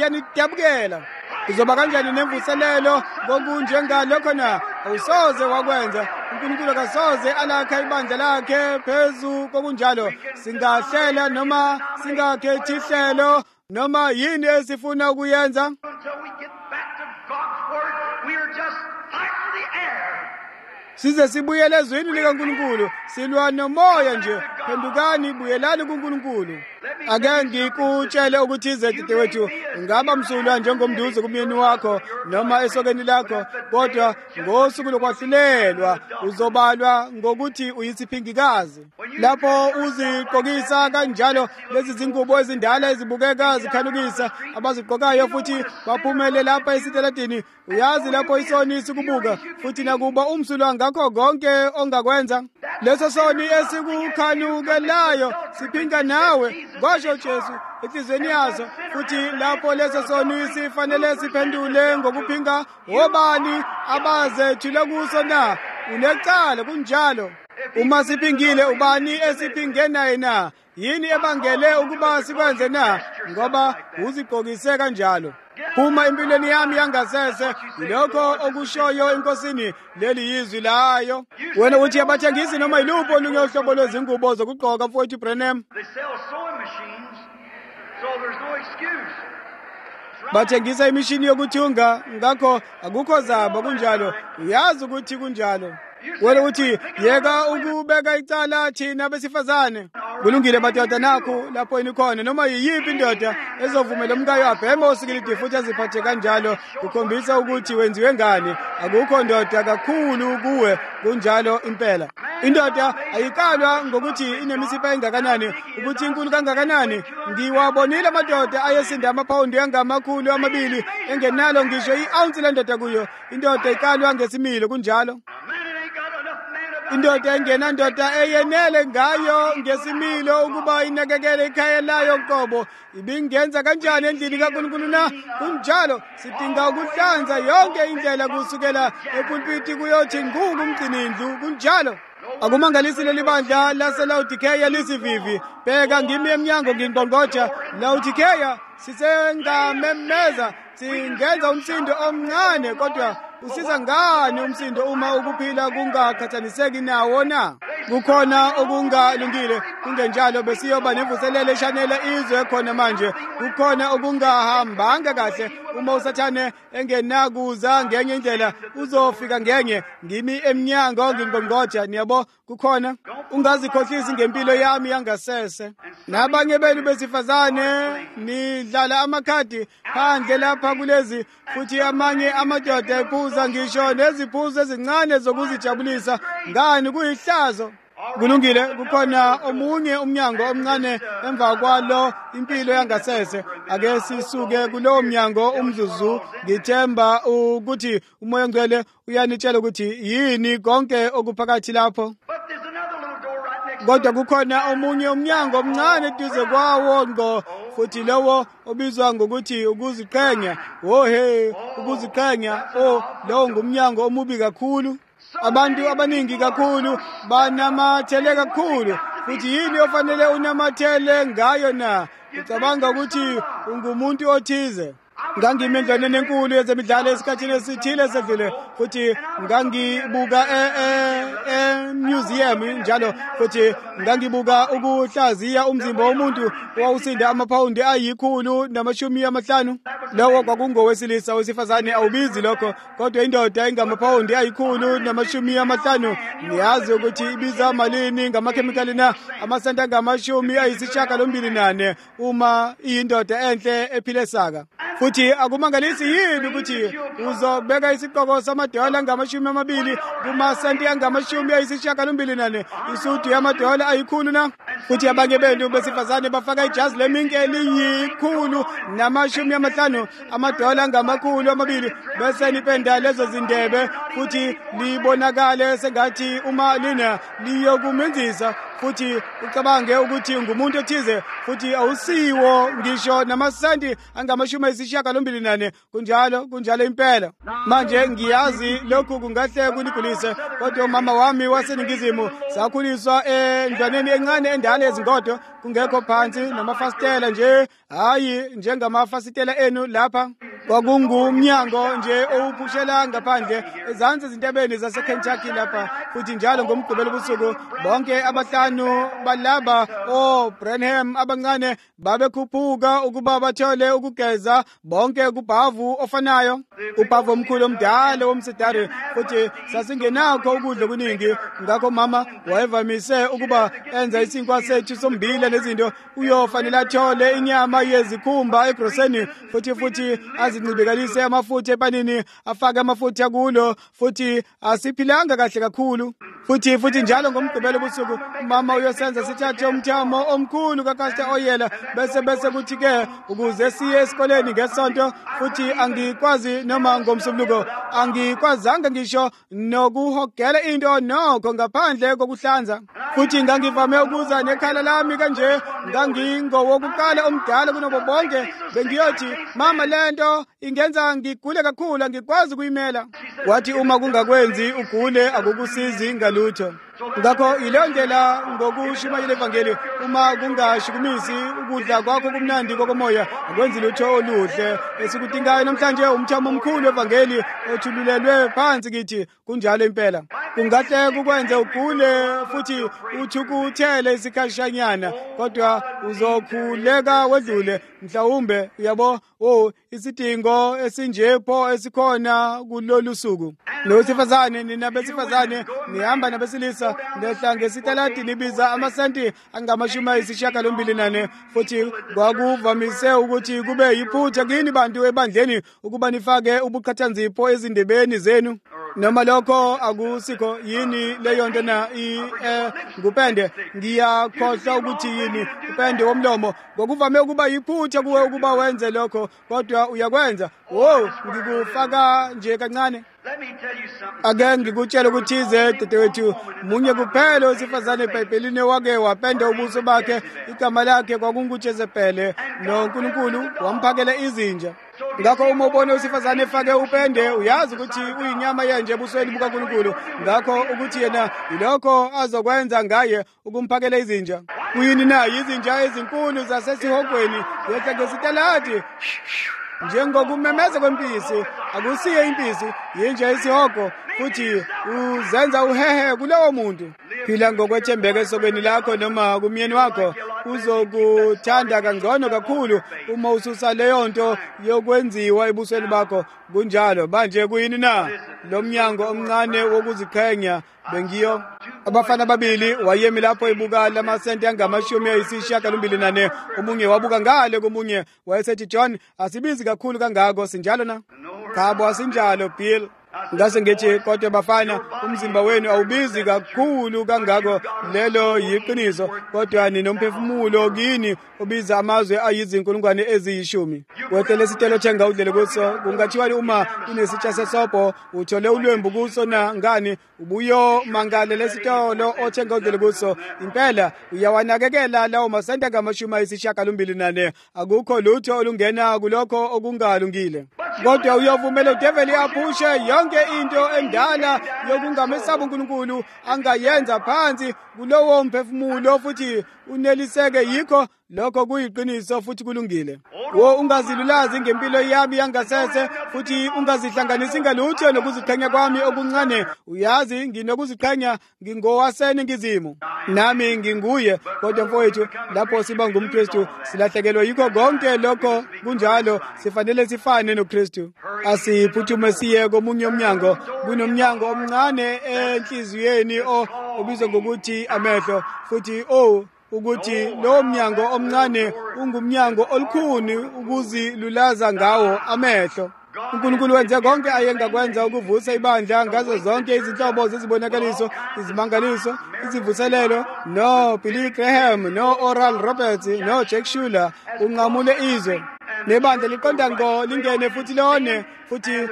ngiyanidabukela. Kuzoba kanjani nemvuselelo kokunjengalokho na? Awusoze wakwenza. uNkulunkulu kasoze alakha ibandla lakhe phezu kokunjalo. Singahlela noma singakhethi ihlelo noma yini esifuna ukuyenza. Until we get back to God's Word, we are just fighting the air. Size sibuyele ezwini likaNkulunkulu, silwa nomoya nje. Phendukani, buyelani kuNkulunkulu. Ake ngikutshele ukuthi izethu ungaba msulwa njengomnduzi kumyeni wakho noma esokeni lakho, kodwa ngosuku lokwahlulelwa uzobalwa ngokuthi uyisiphingikazi. Lapho uzigqokisa kanjalo lezi zingubo ezindala ezibukeka zikhanukisa abazigqokayo futhi baphumele lapha esiteladini, uyazi lapho isoni sikubuka futhi nakuba umsulwa ngakho konke ongakwenza. Leso soni esikukhanukelayo siphinga nawe, kwasho Jesu enhlizweni yaso, futhi lapho leso soni sifanele siphendule ngokuphinga. Obani abazethula kuso na? Unecala kunjalo. Uma siphingile, ubani esiphinge naye na? Yini ebangele ukuba sikwenze na? Ngoba uzigqokise kanjalo. Uma empilweni yami yangasese, lokho okushoyo enkosini, leli yizwi layo. Wena uthi abathengisi noma ilupho olunye uhlobo lwezingubo zokugqoka mfowethu Branham. They sell sewing machines, so there's no excuse. Bathengisa imishini yokuthunga, ngakho akukho zaba kunjalo. Uyazi ukuthi kunjalo. Wena uthi yeka ukubeka icala thina besifazane. Kulungile madoda nakho lapho inikhona noma yiyiphi indoda ezovumela umkayo abheme osikilidi futhi aziphathe kanjalo, kukhombisa ukuthi wenziwe ngani. Akukho ndoda kakhulu kuwe kunjalo impela. Indoda ayikalwa ngokuthi inemisipha engakanani, ukuthi inkulu kangakanani. Ngiwabonile amadoda ayesinda amapawundi angamakhulu amabili engenalo ngisho i-ounce lendoda kuyo. Indoda ikalwa ngesimilo kunjalo. Indoda engena ndoda eyenele ngayo ngesimilo ukuba inakekele ikhaya layo qobo, ibingenza kanjani endlini kaNkulunkulu na? Kunjalo sidinga ukuhlanza yonke indlela kusukela epulpiti kuyothi nguku umgcinindlu. Kunjalo akumangalisi leli bandla laseLaodikeya lisivivi. Bheka ngimi emnyango ngingqongqoja. Laodikeya sisengamemeza, singenza umsindo omncane, kodwa usiza ngani umsindo uma ukuphila kungakhathaniseki nawo na? Kukhona okungalungile, kungenjalo besiyoba nevuselele eshanele izwe khona manje. Kukhona okungahambanga kahle, uma usathane engenakuza ngenye indlela uzofika ngenye. Ngimi emnyango ngingqongqoja, niyabo kukhona. Ungazikhohlisi ngempilo yami yangasese. Nabanye benu besifazane nidlala amakhadi phandle lapha kulezi, futhi amanye amadoda ephuza ngisho neziphuzo ezincane zokuzijabulisa. Ngani kuyihlazo? Kulungile, kukhona omunye umnyango omncane emva kwalo impilo yangasese. Ake sisuke kulowo mnyango umzuzu. Ngithemba ukuthi umoya ngcwele uyanitshela ukuthi yini konke okuphakathi lapho. Kodwa kukhona omunye umnyango omncane eduze kwawo ngo, futhi lowo obizwa ngokuthi ukuziqhenya. Oh he, ukuziqhenya. Oh, lowo ngumnyango omubi kakhulu. Abantu abaningi kakhulu banamathele kakhulu, futhi yini ofanele unamathele ngayo na? Ucabanga ukuthi ungumuntu othize. Ngangimendlwane enkulu yezemidlalo esikhathini esithile sedlule, futhi ngangibuka e museum njalo, futhi ngangibuka ukuhlaziya umzimba womuntu owawusinda amapawundi ayikhulu namashumi amahlanu. Lowo kwakungowesilisa, wesifazane awubizi lokho, kodwa indoda ingamapawundi ayikhulu namashumi amahlanu. Niyazi ukuthi ibiza malini ngamakhemikhali na? Amasenta ngamashumi ayisishiyagalombili nane uma iyindoda enhle ephile saka. Futhi akumangalisi yini ukuthi uzobeka isiqoko samadola ngamashumi amabili kumasenti angamashumi ayisishiyagalombili nane, isudu yamadola ayikhulu na? Futhi abanye benu besifazane bafaka ijazi leminke eliyikhulu namashumi amahlanu amadola ngamakhulu amabili, bese nipenda lezo zindebe futhi libonakale sengathi uma lina liyokumenzisa, futhi ucabange ukuthi ngumuntu othize, futhi awusiwo ngisho namasenti angamashumi ayisishiyagalombili nane. Kunjalo kunjalo impela. Manje ngiyazi lokhu kungahle kunigulise, kodwa umama wami waseningizimu sakhuliswa endlwaneni encane endala ezingodo, kungekho phansi namafasitela nje, hayi njengamafasitela enu lapha. kwakungumnyango nje owuphushela ngaphandle ezansi ezintabeni zaseKentucky lapha. Futhi njalo ngomgqibelo busuku bonke abahlanu balaba oBranham abancane babekhuphuka ukuba bathole ukugeza bonke kubhavu ofanayo, ubhavu omkhulu omdala womsedari. Futhi sasingenakho ukudla kuningi, ngakho mama wayevamise ukuba enza isinkwa sethu sombila nezinto. Uyofanele athole inyama yezikhumba egroseni, futhi futhi azincibikalise amafutha epanini, afake amafutha kulo, futhi asiphilanga kahle kakhulu. Futhi futhi njalo ngomgqibelo busuku mama uyosenza sithathe umthamo omkhulu kakasta oyela, bese bese kuthi ke ukuze siye esikoleni ngesonto. Futhi angikwazi noma ngomsombuluko angikwazanga ngisho nokuhogela into nokho ngaphandle kokuhlanza. Futhi ngangivame ukuza nekhala lami kanje, ngangingowokuqala omdala kunobo bonke. Bengiyothi mama lento ingenza ngigule kakhulu, angikwazi kuyimela. Wathi uma kungakwenzi ugule akukusizi ngalutho. Ngakho ile ndlela ngokushumayela ivangeli, uma kungashukumisi ukudla kwakho kumnandi kokomoya akwenzi lutho oluhle. Esikudingayo namhlanje umthamo omkhulu wevangeli othululelwe phansi kithi. Kunjalo impela kungahle kukwenze ugule futhi uthukuthele isikhashanyana, kodwa uzokhuleka wedlule mhlawumbe. Uyabo, oh isidingo esinjepho esikhona kulolu suku. Losifazane nina besifazane nihamba nabesilisa ndehla ngesitaladi nibiza amasenti angamashumi ayisishiyagalombili nane. Futhi kwakuvamise ukuthi kube yiphutha kini bantu ebandleni ukuba nifake ubuqhathanzipho ezindebeni zenu. Noma lokho akusikho yini leyo nto na ngupende, ngiyakhohlwa ukuthi yini upende womlomo. Kwakuvame ukuba yiphutha kuwe ukuba wenze lokho, kodwa uyakwenza. Wo, ngikufaka nje kancane. Ake ngikutshela ukuthize dadewethu munye kuphela wesifazane eBhayibhelini wake wapenda ubuso bakhe. Igama lakhe kwakunguJezebhele, noNkulunkulu wamphakela izinja. Ngakho uma ubone wesifazane efake upende uyazi ukuthi uyinyama yenje ebusweni bukaNkulunkulu. Ngakho ukuthi yena ilokho azokwenza ngaye ukumphakela izinja. Kuyini na izinja ezinkulu zasesihogweni yehla ngesitaladi njengokumemeza kwempisi. Akusiye impisi, yinja isihogo, futhi uzenza uhehe kulowo muntu. Phila ngokwethembeka esokweni lakho noma kumyeni wakho, uzokuthanda kangcono kakhulu uma ususa leyo nto yokwenziwa ebusweni bakho. Kunjalo manje kuyini na lo mnyango omncane wokuziqhenya bengiyo. Abafana babili wayemi lapho ebuka lamasenti angamashumi ayisishiyagalombili nane. Omunye wabuka ngale komunye wayesethi, John, asibizi kakhulu kangako sinjalo na? Khabo asinjalo Bill. Ngase ngithi kodwa bafana umzimba wenu awubizi kakhulu kangako. Lelo yiqiniso, kodwa ninomphefumulo kini obiza amazwe ayizinkulungwane eziyishumi. Wethele isitelo thenga udlele kuso. Kungathiwa uma unesitsha sesopo uthole ulwembu kuso na ngani ubuyo mangale lesitolo othenga udlele kuso. Impela uyawanakekela lawo masenti angamashumi ayisishiyagalombili nane. Akukho lutho olungena kulokho okungalungile, kodwa uyovumela udeveli aphushe yonke into endala yokungamesaba uNkulunkulu angayenza phansi kulowo mphefumulo, futhi uneliseke yikho lokho kuyiqiniso futhi kulungile. Wo ungazilulazi ngempilo yami yangasese, futhi ungazihlanganisi ngalutho nokuziqhenya kwami okuncane. Uyazi nginokuziqhenya ngingowaseNingizimu, nami nginguye. Kodwa mfowethu, lapho siba ngumKristu silahlekelwa yikho konke lokho. Kunjalo sifanele sifane noKristu. Asiphuthume siye komunye umnyango. Kunomnyango omncane enhliziyweni obizwa ngokuthi amehlo, futhi oh ukuthi lo mnyango omncane ungumnyango olukhuni ukuzilulaza ngawo amehlo. uNkulunkulu wenze konke ayengakwenza ukuvusa ibandla ngazo zonke izinhlobo zezibonakaliso, izimangaliso, izivuselelo. No Billy Graham, no Oral Roberts, no Jack Shuler unqamule izwe. Nebandla liqonda ngo lingene futhi lone, futhi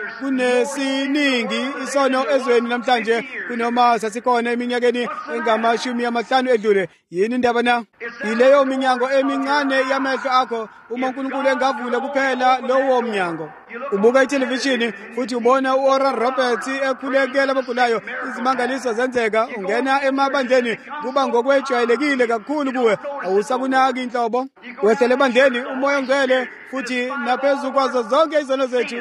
kunesiningi isono ezweni namhlanje kunoma sasikhona eminyakeni engamashumi amahlanu edlule. Yini indaba na? Yileyo minyango emincane yamehlo akho. Uma uNkulunkulu engavula kuphela lowo mnyango, ubuka ithelevishini futhi ubona uOral Roberts ekhulekela abagulayo, izimangaliso zenzeka, ungena emabandleni kuba ngokwejwayelekile kakhulu kuwe, awusakunaki inhlobo. Wehlele ebandleni umoya ongcwele futhi futhi naphezu kwazo zonke izono zethu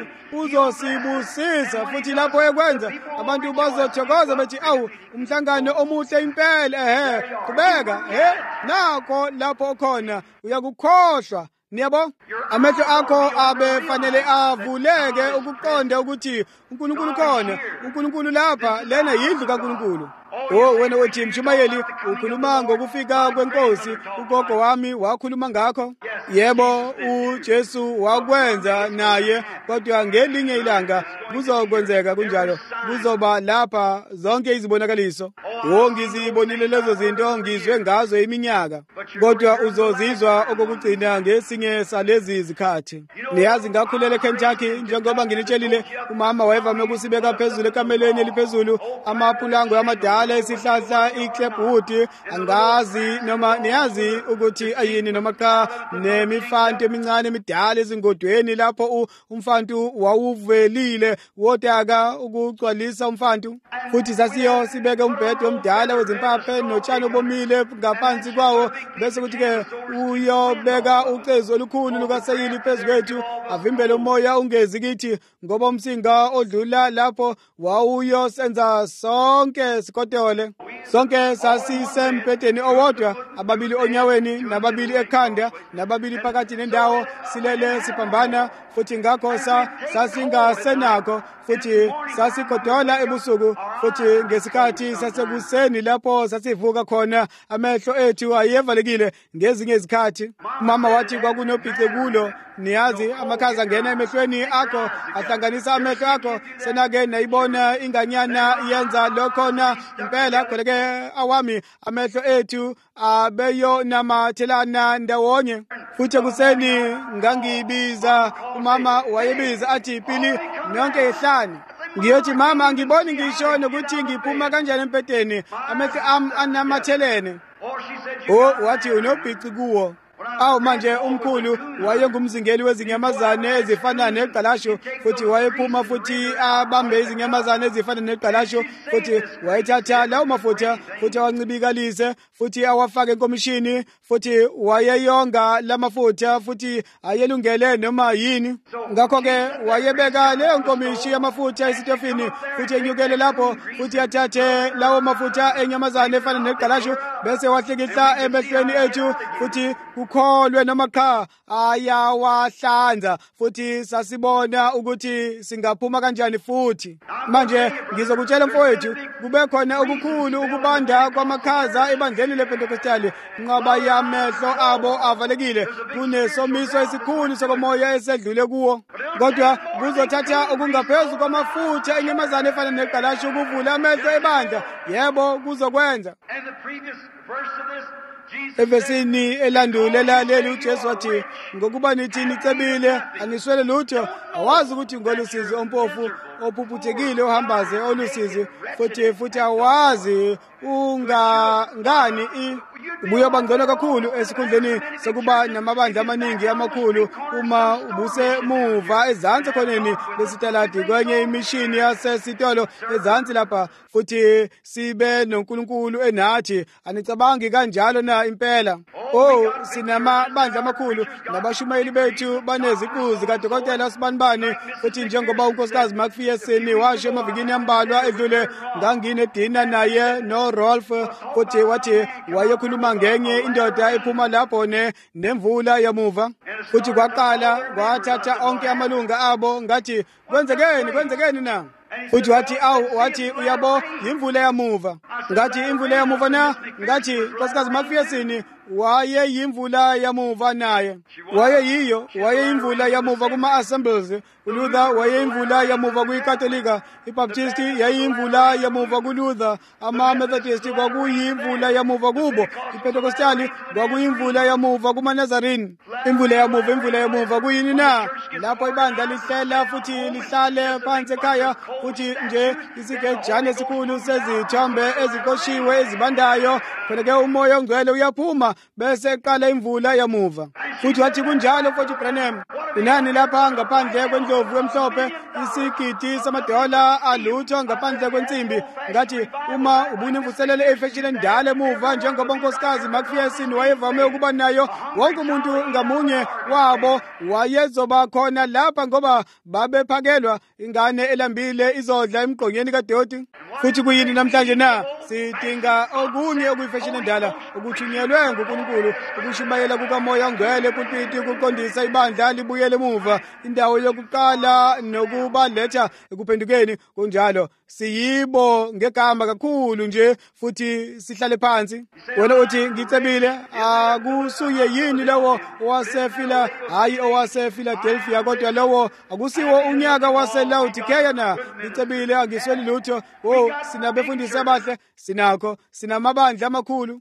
uzosibusisa, futhi lapho ekwenza abantu bazothokoza bethi awu umhlangano omuhle impela. Ehe, qhubeka. He, nakho lapho khona uyakukhohlwa. Niyabo, amehlo akho abefanele avuleke ukuqonda ukuthi uNkulunkulu khona, uNkulunkulu lapha, lena yindlu kaNkulunkulu. Oh, wena uthi Mshumayeli ukhuluma ngokufika kwenkosi, ugogo wami wakhuluma ngakho. Yebo, uJesu wakwenza naye, kodwa ngelinye ilanga kuzokwenzeka kunjalo. Kuzoba lapha zonke izibonakaliso. Oh, ngizibonile lezo zinto, ngizwe ngazo iminyaka, kodwa uzozizwa okokugcina ngesinye salezi zikhathi. Niyazi ngakhulela eKentucky, njengoba ngilitshelile, umama wayevame ukusibeka phezulu ekamelweni eliphezulu, amapulango amadala esihlahla iklepwood, angazi noma niyazi ukuthi ayini noma cha, nemifanto emincane emidala ezingodweni lapho umfantu wawuvelile wodaka ukugcwalisa umfantu. Futhi sasiyo sibeke umbhedo omdala wezimpaphe notshani obomile ngaphansi kwawo, bese kuthi ke uyobeka ucezu olukhulu lukaseyili phezu kwethu avimbele umoya ungezi kithi, ngoba umsinga odlula lapho wawuyosenza sonke sikotole. Sonke sasisembhedeni owodwa, ababili onyaweni nababili ekhanda nababili phakathi nendawo, silele siphambana, futhi ngakho sasingasenakho, futhi sasikodola ebusuku, futhi ngesikhathi sasekuseni lapho sasivuka khona amehlo ethu ayevalekile ngezinye izikhathi. Mama wathi kwakunobhice kulo, niyazi amakhaza ngena emehlweni akho ahlanganisa amehlo akho, senake nayibona inganyana yenza lokhona impela. Kodwa-ke awami amehlo ethu abeyo namathelana ndawonye, futhi ekuseni ngangibiza umama, wayebiza athi Pili nonke ihlani. Ngiyothi mama ngiboni ngisho nokuthi ngiphuma kanjani empedeni, amehlo am anamathelene. Oh, wathi unobhici kuwo. Awu manje umkhulu wayengumzingeli wezinyamazane ezifana negqalasho, futhi wayephuma futhi abambe izinyamazane ezifana negqalasho, futhi wayethatha lawo mafutha futhi awancibikalise futhi awafake enkomishini, futhi wayeyonga lamafutha futhi ayelungele noma yini. Ngakho-ke wayebeka leyo nkomishi yamafutha esitofini, futhi enyukele lapho, futhi athathe lawo mafutha enyamazane efana negqalasho, bese wahlikihla emehlweni ethu, futhi kukholwe noma cha ayawahlanza, futhi sasibona ukuthi singaphuma kanjani. Futhi manje ngizokutshela mfowethu, kube khona okukhulu ukubanda kwamakhaza ebandleni lePentecostali, nqaba yamehlo abo avalekile, kunesomiso esikhulu sokomoya esedlule kuwo, kodwa kuzothatha okungaphezu kwamafutha enyamazane efana negqalasho ukuvula amehlo ebandla. Yebo, kuzokwenza. Evesini elandulela leli uJesu wathi, ngokuba nithi nicebile aniswele lutho, awazi ukuthi ngolusizi ompofu ophuphuthekile ohambaze olusizi, futhi futhi awazi ungangani i ubuye bangcono kakhulu esikhundleni sokuba namabandla amaningi amakhulu uma ubuse muva ezansi khoneni lesitaladi kwenye imishini yasesitolo ezansi lapha, futhi sibe noNkulunkulu enathi. Anicabangi kanjalo na impela? Oh, sinamabandla amakhulu nabashumayeli bethu baneziqu zikadokotela sibanibani, futhi njengoba unkosikazi Macpherson washo emavikini ambalwa edlule, nganginedina naye no Rolf, futhi wathi wayekhuluma ngenye indoda ephuma lapho ne nemvula yamuva, futhi kwaqala kwathatha onke amalunga abo, ngathi kwenzekeni kwenzekeni na, futhi wathi awu wathi uyabo imvula yamuva. Ngathi imvula yamuva na, ngathi nkosikazi Macpherson waye yimvula yamuva naye, waye yiyo waye imvula yamuva kuma assemblies. uLuther waye imvula yamuva kuyiKatolika, iBaptist yayimvula yamuva kuLuther, amaMethodist kwakuyimvula yamuva kubo, iPentecostali kwakuyimvula yamuva kumaNazarene. Imvula yamuva imvula yamuva kuyini na? Lapho ibandla lihlela futhi lihlale phansi ekhaya, futhi nje isigejana esikhulu sezithombe ezikoshiwe ezibandayo, khona ke umoya ongcwele uyaphuma bese eqala imvula yamuva. Futhi wathi kunjalo futhi Branham, inani lapha ngaphandle kwendlovu emhlophe isigidi samadola alutho ngaphandle kwensimbi. Ngathi uma ubuna imvuselelo efashini endala emuva njengoba unkosikazi McPherson wayevame ukuba nayo, wonke umuntu ngamunye wabo wayezoba khona lapha ngoba babephakelwa ingane elambile izodla emgqonyeni kadoti. Futhi kuyini namhlanje na? Sidinga okunye okuyifashini endala, ukuthunyelwe nguNkulunkulu, ukushumayela kukaMoya oNgcwele pulpiti, ukuqondisa ibandla libuyele emuva, indawo yokuqala nokubaletha ekuphendukeni. Kunjalo siyibo ngegama kakhulu nje futhi sihlale phansi. Wena uthi ngicebile, akusuye yini lowo owasefila, hayi owasePhiladelphia, kodwa lowo akusiwo unyaka waseLaodiceya na? Ngicebile angisweli lutho. Oh, sinabefundisi abahle, sinakho, sinamabandla amakhulu,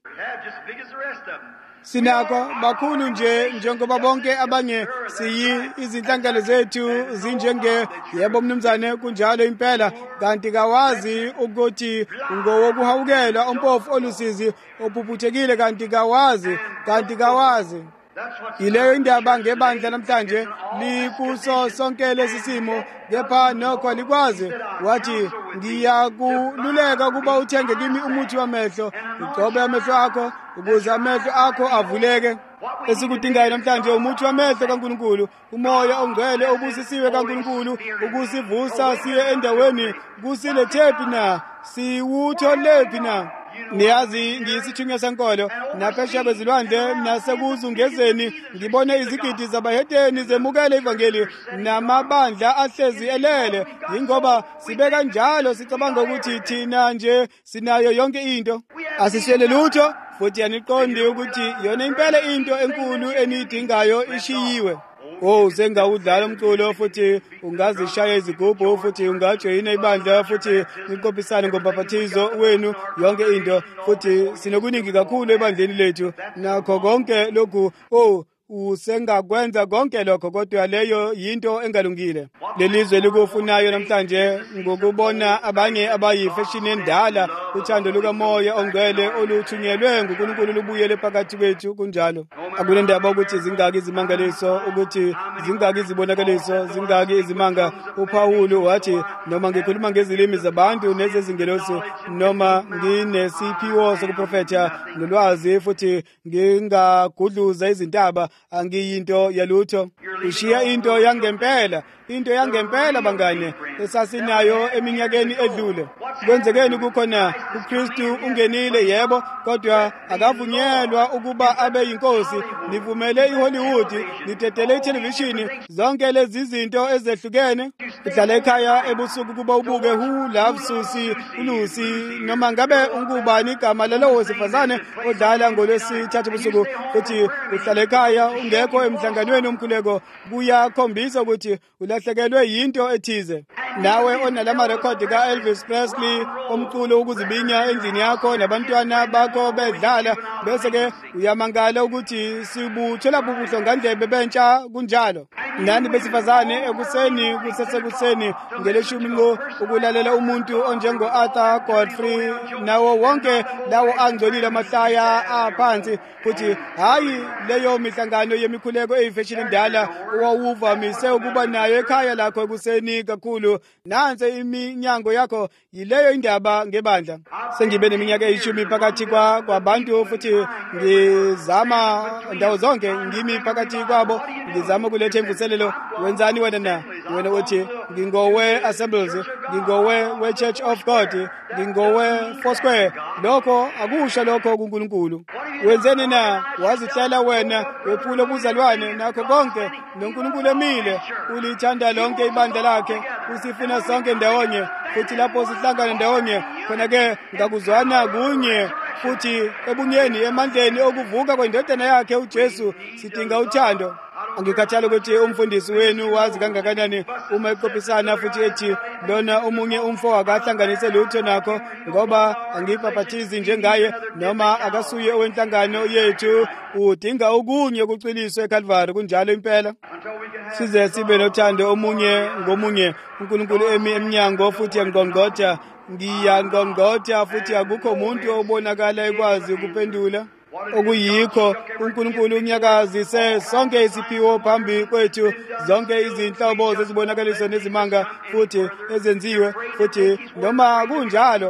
sinakho bakhulu nje njengoba bonke abanye siyi izinhlangano zethu zinjenge yebo mnumzane, kunjalo impela. Kanti kawazi ukuthi ngowokuhawukela ompofu olusizi ophuphethekile, kanti kawazi kanti kawazi yileyo indaba ngebandla namhlanje likuso sonke lesi simo, kepha nokho likwazi. Wathi ngiyakululeka ukuba uthenge kimi umuthi wamehlo, ugcobe amehlo akho ukuze amehlo akho avuleke. Esikudingayo namhlanje umuthi wamehlo kaNkulunkulu, uMoya oNgcwele obusisiwe kaNkulunkulu, ukusivusa siye endaweni kusilethephi na, siwutholephi na. Niyazi ngiyisithunywa senkolo naphesheya kwezilwandle nasekuzungezeni ngibone izigidi zabahedeni zemukele ivangeli namabandla ahlezi elele. Yingoba sibe kanjalo sicabanga ukuthi thina nje sinayo yonke into, asiswele lutho. Futhi yaniqonde ukuthi yona impela into enkulu eniyidingayo ishiyiwe. Oh, sengawudlala umculo futhi ungazishaya izigubhu futhi ungajoyina ibandla futhi niqophisane ngobhaphathizo wenu, yonke into. Futhi sinokuningi kakhulu ebandleni lethu nakho konke lokhu. Oh, usengakwenza konke lokho, kodwa leyo yinto engalungile. Lelizwe likufunayo namhlanje ngokubona abanye abayifashini endala, uthando lukaMoya oNgcwele oluthunyelwe nguNkulunkulu lubuyele phakathi kwethu. Kunjalo akunendaba ukuthi zingaki izimangaliso, ukuthi zingaki izibonakaliso, zingaki izimanga. uPawulu wathi noma ngikhuluma ngezilimi zabantu nezezingelosi, noma nginesiphiwo sokuprofetha nolwazi, futhi ngingagudluza izintaba, angiyinto yalutho. Ushiya into yangempela, into yangempela bangane esasinayo eminyakeni edlule. Kwenzekeni kukhona uKristu ungenile, yebo, kodwa akavunyelwa ukuba abe yinkosi. Nivumele iHollywood, nitetele ithelevishini, zonke lezi zinto ezehlukene. Uhlala ekhaya ebusuku kuba ubuke Who Loves Susie, uLucy, noma ngabe ungubani igama lalowo wesifazane odlala ngolwesithathu ebusuku. Futhi uhlala ekhaya ungekho emhlanganweni omkhuleko, kuyakhombisa ukuthi ulahlekelwe yinto ethize. Nawe onalama rekhodi ka Elvis Presley omculo ukuzibinya endlini yakho nabantwana bakho bedlala, bese ke uyamangala ukuthi sibuthola bubuhlo ngandlebe bentsha kunjalo. Nani besifazane ekuseni kusesekuseni ngeleshumi ngo ukulalela umuntu onjengo Arthur Godfrey nawo wonke lawo angcolile amahlaya aphansi, futhi hayi leyo mihlangano yemikhuleko eyifashini endala owawuvamise ukuba nayo ekhaya lakho ekuseni kakhulu. Nanse iminyango yakho yileyo indaba ngebandla. Sengibe neminyaka eyishumi phakathi kwa kwabantu, futhi ngizama ndawo zonke ngimi phakathi kwabo, ngizama kuletha imvuselelo. Wenzani wena na? Wena uthi ngingowe Assemblies, ngingowe we Church of God, ngingowe Foursquare. Lokho akusho lokho kuNkulunkulu. Wenzeni na? Wazihlela wena wephula ubuzalwane nakho konke noNkulunkulu emile, ulithanda lonke ibandla lakhe, usifuna sonke ndawonye. Futhi lapho sihlangana ndawonye khona ke ngakuzwana kunye, futhi ebunyeni emandleni okuvuka kwendodana yakhe uJesu sidinga uthando. Angikhathali ukuthi umfundisi wenu wazi kangakanani uma eqophisana futhi ethi lona omunye umfo akahlanganise lutho nakho, ngoba angibhaphathizi njengaye noma akasuye owenhlangano yethu. Udinga okunye ukuciliswa eCalvary. Kunjalo impela size sibe nothando omunye ngomunye. uNkulunkulu emi eminyango futhi angqongqotha, ngiyangqongqotha futhi akukho umuntu obonakala ekwazi ukuphendula. okuyikho uNkulunkulu unyakazise sonke isiphiwo phambi kwethu, zonke izinhlobo zezibonakaliso nezimanga futhi ezenziwe, futhi noma kunjalo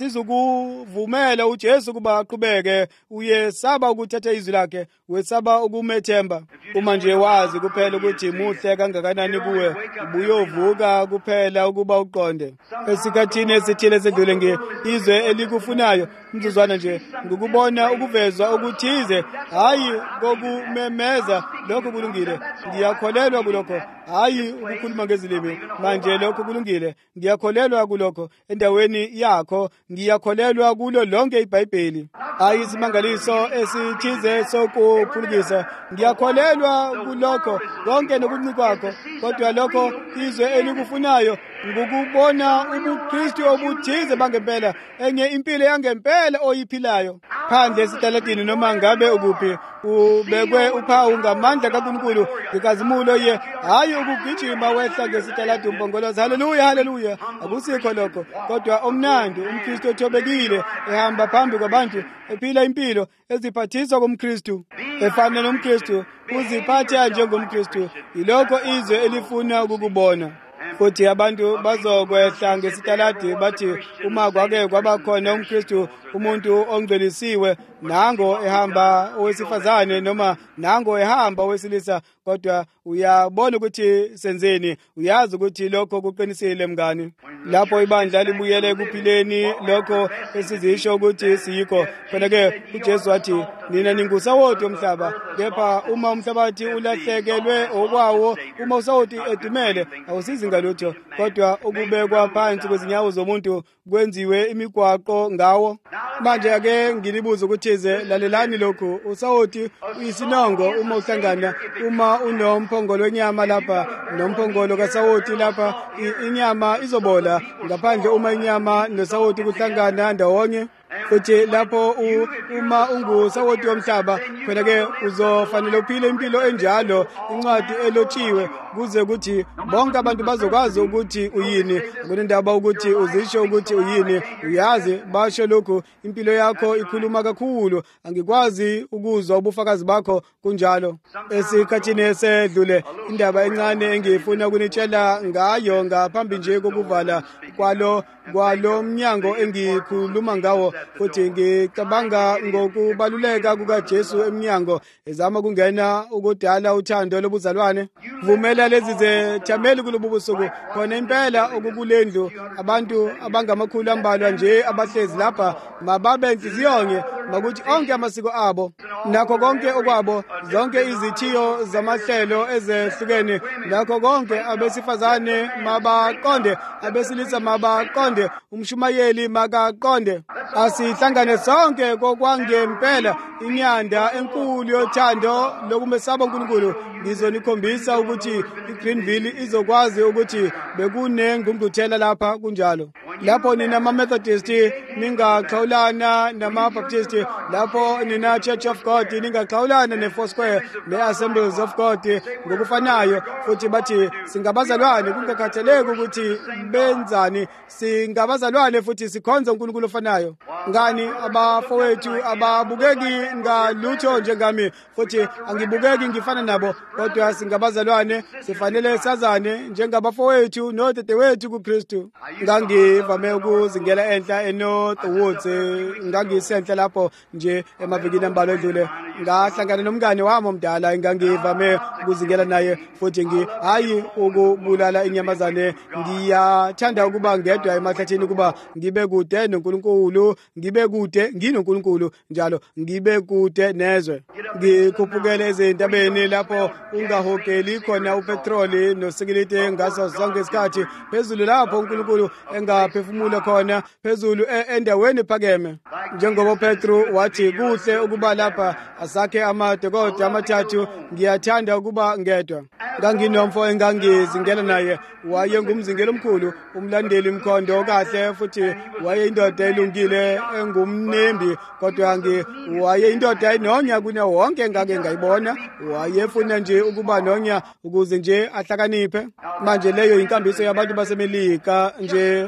asizukuvumela uJesu kuba aqhubeke uyesaba ukuthatha izwi lakhe, wesaba ukumethemba. Uma nje wazi kuphela ukuthi muhle kangakanani kuwe, ubuyovuka kuphela ukuba uqonde. Esikhathini esithile sedlule nge izwe elikufunayo mzuzwana nje ngokubona ukuvezwa okuthize, hayi kokumemeza lokho kulungile, ngiyakholelwa kulokho, hayi ukukhuluma ngezilimi manje lokho kulungile, ngiyakholelwa kulokho endaweni yakho, ngiyakholelwa kulo lonke iBhayibheli, hayi isimangaliso esithize sokuphulukisa, ngiyakholelwa kulokho konke nokunci kwakho, kodwa lokho izwe elikufunayo ngokubona ubuKristu obuthize bangempela, enye impilo yangempela oyiphilayo phandle esitaladini noma ngabe ukuphi, ubekwe uphawu ngamandla kaNkulunkulu ngekazimulo ye, hayi ukugijima wehla ngesitaladi umpongoloza. Haleluya, haleluya, akusikho lokho, kodwa omnandi umKristu othobekile ehamba phambi kwabantu ephila impilo eziphathiswa komKristu, efana nomKristu, uziphatha njengomKristu. Yilokho izwe elifuna ukukubona. Futhi abantu bazokwehla ngesitaladi bathi uma kwake kwabakhona umKristu, umuntu ongcwelisiwe, nango ehamba owesifazane noma nango ehamba owesilisa, kodwa uyabona ukuthi senzeni, uyazi ukuthi lokho kuqinisile mngani. Lapho ibandla libuyele ekuphileni lokho esizisho ukuthi siyikho, khona-ke uJesu wathi nina ningusawoti womhlaba, kepha uma umhlabathi ulahlekelwe okwawo, uma usawoti edumele awusizi ngalutho, kodwa ukubekwa phansi kwezinyawo zomuntu kwenziwe imigwaqo ngawo. Manje ake ngilibuza ukuthize, lalelani lokhu, usawoti uyisinongo uma uhlangana, uma unomphongolo wenyama lapha nomphongolo kasawoti lapha, inyama izobola ngaphandle uma inyama nosawoti kuhlangana ndawonye. Futhi lapho uma ungusawoti womhlaba, khona-ke uzofanele uphile impilo enjalo, incwadi elotshiwe, kuze ukuthi bonke abantu bazokwazi ukuthi uyini, kunendaba ukuthi uzisho ukuthi uyini, uyazi basho lokhu, impilo yakho ikhuluma kakhulu, angikwazi ukuzwa ubufakazi bakho kunjalo. Esikhathini esedlule indaba encane engifuna ukunitshela ngayo ngaphambi nje kokuvala kwalo kwalo mnyango engikhuluma ngawo, futhi ngicabanga ngokubaluleka kukaJesu emnyango ezama kungena ukudala uthando lobuzalwane. Vumela lezi zethameli kulobu busuku, khona impela okukulendlu abantu abangamakhulu ambalwa nje abahlezi lapha, mababe inhliziyonye makuthi onke amasiko abo nakho konke okwabo, zonke izithiyo zamahlelo ezehlukene, nakho konke abesifazane mabaqonde, abesilisa mabaqonde, umshumayeli makaqonde, asihlangane sonke kokwangempela inyanda enkulu yothando lokumesaba uNkulunkulu. Ngizonikhombisa ukuthi iGreenville izokwazi ukuthi bekunengqungquthela lapha kunjalo. Lapho nina ama-Methodist ningaxhawulana nama-Baptist, lapho nina Church of God ningaxhawulana ne-Foursquare ne-Assemblies of God ngokufanayo, futhi bathi singabazalwane kungakhathaleki ukuthi benzani, singabazalwane futhi sikhonza uNkulunkulu ofanayo. Ngani abafowethu ababukeki ngalutho njengami, futhi angibukeki ngifana nabo, kodwa singabazalwane, sifanele sazane njengabafowethu nodadewethu kuKristu. Ngangivame ukuzingela enhla eNorth Woods, ngangisenhla lapho nje emavikini ambalwa edlule, ngahlangana nomngane wami omdala, ngangivame ukuzingela naye, futhi ngi hayi ukubulala inyamazane, ngiyathanda ukuba ngedwa emahlathini, kuba ngibe kude noNkulunkulu, ngibe kude nginoNkulunkulu, njalo ngibe kude nezwe, ngikhuphukele ezintabeni lapho ungahogeli khona upetroli nosikilite ngaso sonke isikhathi, phezulu lapho uNkulunkulu engaphefumula khona, phezulu endaweni phakeme. Njengoba Petru wathi kuhle ukuba lapha asakhe amadokodo amathathu, ngiyathanda ukuba ngedwa. Nganginomfo engangizingela naye, waye ngumzingelo omkhulu, umlandeli mkhondo kahle, futhi waye indoda elungile engumnembi, kodwa ngi waye indoda inonya kuna wonke engake ngayibona, wayefuna nje ukuba nonya ukuze nje ahlakaniphe. Manje leyo inkambiso yabantu baseMelika nje, uma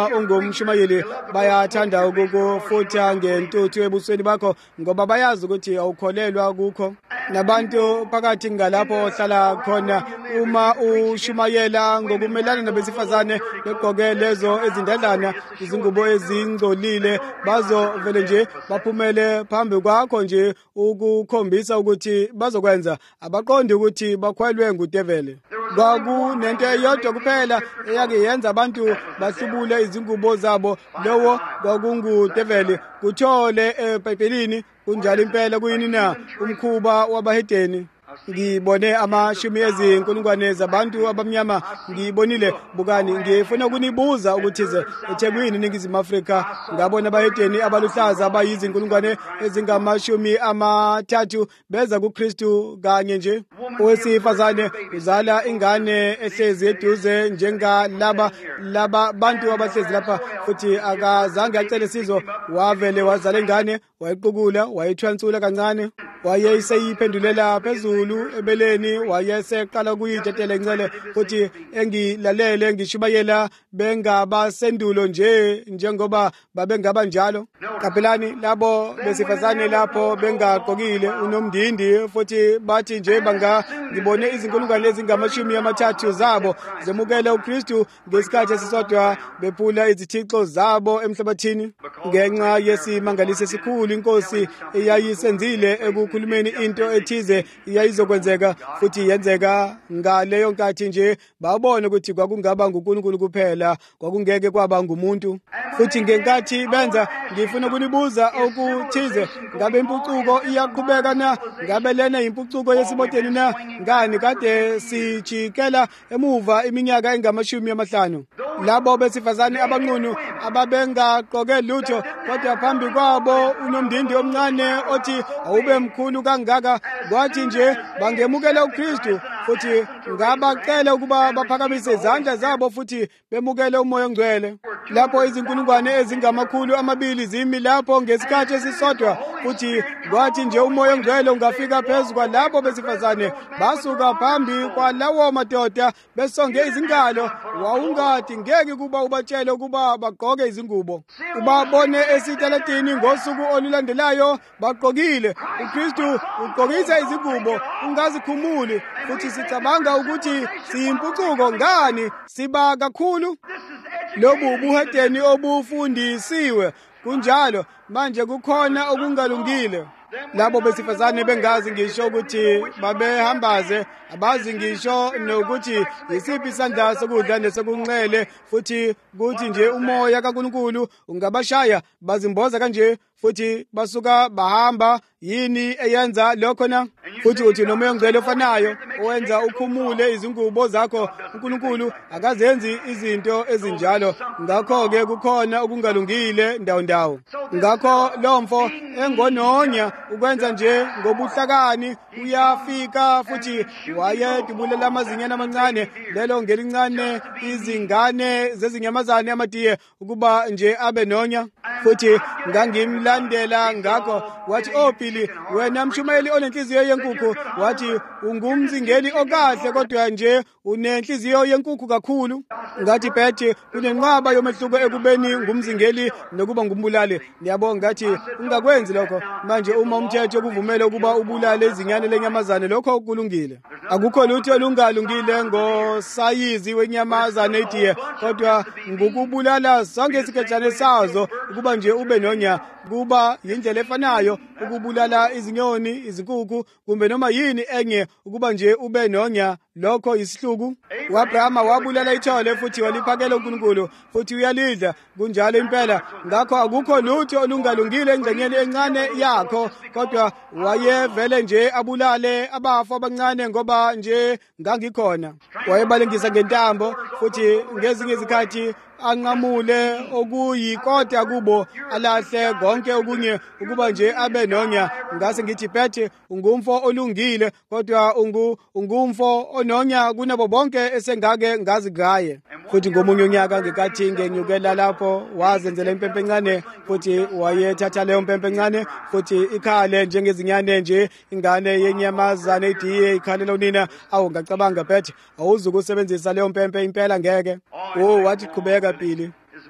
uma ungumshumayeli bayathanda ukukufutha ngentuthu ebusweni bakho ngoba bayazi ukuthi awukholelwa kukho. Nabantu phakathi ngalapho ohlala khona uma ushumayela ngokumelana nabesifazane begqoke lezo ezindadlana izingubo ezingcolile bazovele nje baphumele phambi kwakho nje ukukhombisa ukuthi bazokwenza abaqondi ukuthi bakhwelwe ngudevele. Kwakunento eyodwa kuphela eyake yenza abantu bahlubule izingubo zabo, lowo kwakungudevele. Kuthole eBhayibhelini kunjalo impela kuyini na umkhuba wabahedeni. Ngibone amashumi ezinkulungwane zabantu abamnyama, ngibonile bukani. Ngifuna ukunibuza ukuthize eThekwini Ningizimu Afrika ngabona abahedeni abaluhlaza abayizinkulungwane ezingamashumi amathathu beza kuKristu kanye nje. Owesifazane uzala ingane ehlezi eduze njengalaba laba bantu abahlezi lapha, futhi akazange acele sizo. Wavele wazala ingane, wayiqukula, wayithwansula kancane, wayeyiseyiphendulela phezulu ebeleni, wayeseqala kuyitetela incele, futhi engilalele ngishumayela bengabasendulo nje njengoba babengaba njalo. Qaphelani labo besifazane lapho bengaqokile unomndindi, futhi bathi nje banga ngibone izinkulungwane ezingamashumi amathathu zabo zemukela uKristu ngesikhathi esisodwa bephula izithixo zabo emhlabathini ngenxa yesimangaliso esikhulu inkosi eyayisenzile ekukhulumeni into ethize iyayizokwenzeka, futhi yenzeka ngaleyo nkathi nje. Babona ukuthi kwakungaba nguNkulunkulu kuphela, kwakungeke kwaba ngumuntu. Futhi ngenkathi benza, ngifuna ukunibuza okuthize, ngabe impucuko iyaqhubeka na? Ngabe lena impucuko yesiboteni na? Ngani kade sijikela emuva iminyaka engamashumi amahlanu? Labo besifazane abanqunu ababengaqoke lutho, kodwa phambi kwabo unomndindi omncane othi awube mkhulu kangaka, kwathi nje bangemukela uKristu, futhi ngabacela ukuba baphakamise izandla zabo futhi bemukele umoya ongcwele. Lapho izinkulungwane ezingamakhulu amabili zimi lapho ngesikhathi esisodwa, futhi kwathi nje umoya ongcwele ungafika phezu kwalabo besifazane, basuka phambi kwalawo madoda besonge izingalo. Wawungadi ngeke kuba ubatshele ukuba bagqoke izingubo. Ubabone esitalatini ngosuku olulandelayo bagqokile. uKristu ugqokisa izingubo, ungazikhumuli, futhi sicabanga ukuthi siyimpucuko. Ngani siba kakhulu? Lobu ubuhedeni obufundisiwe. Kunjalo manje kukhona okungalungile. Labo besifazane bengazi ngisho ukuthi babehambaze, abazi ngisho nokuthi yisiphi isandla sokudla nesokunxele, futhi kuthi nje umoya kaNkulunkulu ungabashaya bazimboza kanje, futhi basuka bahamba. Yini eyenza lokho na? Futhi uthi nomoya ongcwele ofanayo owenza ukhumule izingubo zakho. uNkulunkulu akazenzi izinto ezinjalo, ngakho-ke kukhona okungalungile ndawo ndawo. Ngakho lomfo engononya ukwenza nje ngobuhlakani uyafika, futhi wayedubulela amazinyane amancane, lelo ngelincane izingane zezinyamazane amadiye ukuba nje abe nonya. Futhi ngangimlandela ngakho, wathi ophili wena mshumayeli onenhliziyo yenkukhu, wathi ungumzingeli okahle kodwa nje unenhliziyo yenkukhu kakhulu. Ngathi Bethe kunenqaba yomehluko ekubeni ngumzingeli nokuba ngumbulali. Ngiyabonga ngathi ungakwenzi lokho. Manje uma umthetho kuvumela ukuba ubulale izinyane lenyamazane, lokho kulungile. Akukho lutho olungalungile ngosayizi wenyamazane etiye, kodwa ngokubulala zonke isikhathane sazo ukuba nje ube nonya. Kuba yindlela efanayo ukubulala izinyoni, izinkukhu, kumbe noma yini enye ukuba nje ube nonya. Lokho isihluku. uAbrahama wabulala ithole futhi waliphakela uNkulunkulu, futhi uyalidla. Kunjalo impela. Ngakho akukho lutho olungalungile engcenyeni encane yakho, kodwa wayevele nje abulale abafu abancane ngoba nje ngangikhona. Wayebalengisa ngentambo, futhi ngezinye izikhathi anqamule okuyikota kubo, alahle konke okunye ukuba nje abe nonya. Ngase ngithi Bethe ungumfo olungile, kodwa ungu ungumfo ononya kunabo bonke esengake ngazi ngaye. Futhi ngomunye unyaka ngekathi ngenyukela lapho wazenzela impempe encane, futhi wayethatha leyo mpempe encane, futhi ikhale njengezinyane nje, ingane yenyamazane ediye ikhalela unina. Awu ngacabanga Bethe awuzukusebenzisa leyo mpempe impela ngeke. Oh wathi qhubeka phili.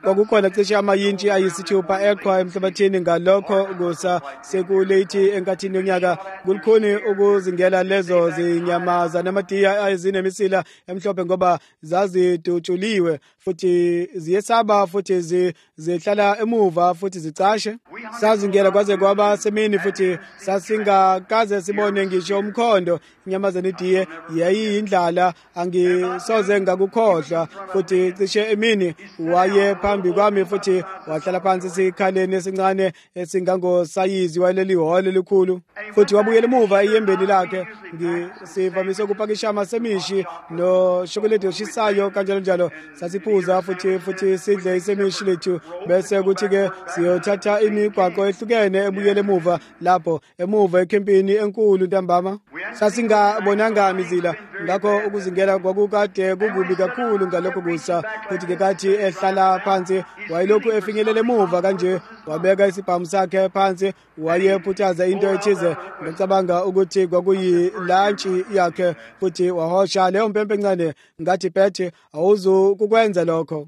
kwakukhona cishe amayintshi ayisithupha eqhwa emhlabathini. Ngalokho kusa sekulethi enkathini yonyaka kulukhuni ukuzingela lezo zinyamazana amadiya ezinemisila emhlophe ngoba zazidutshuliwe futhi ziyesaba futhi zihlala emuva futhi zicashe. Sazingela kwaze kwaba semini futhi sasingakaze sibone ngisho umkhondo. Inyamazana idiye yayiyindlala, angisoze ngakukhohlwa futhi cishe emini waye phambi kwami futhi wahlala phansi esikhaleni esincane esingangosayizi waleli hholo elikhulu futhi wabuyela emuva iyembeni lakhe. Ngisivamise ukupakisha amasemishi noshokoledi oshisayo kanjalo njalo, sasiphuza futhi futhi sidle isemishi lethu bese kuthi-ke siyothatha imigwaqo ehlukene ebuyela emuva lapho emuva ekhempini enkulu ntambama. Sasingabonanga mizila, ngakho ukuzingela kwakukade kukubi kakhulu ngalokho kusa futhi ngekathi ehlala phansi wayelokhu efinyelela emuva kanje wabeka isibhamu sakhe phansi wayephuthaza into ethize. Ngicabanga ukuthi kwakuyilantshi yakhe futhi wahosha leyo mpempe encane ngathi Bethe awuzukukwenza lokho.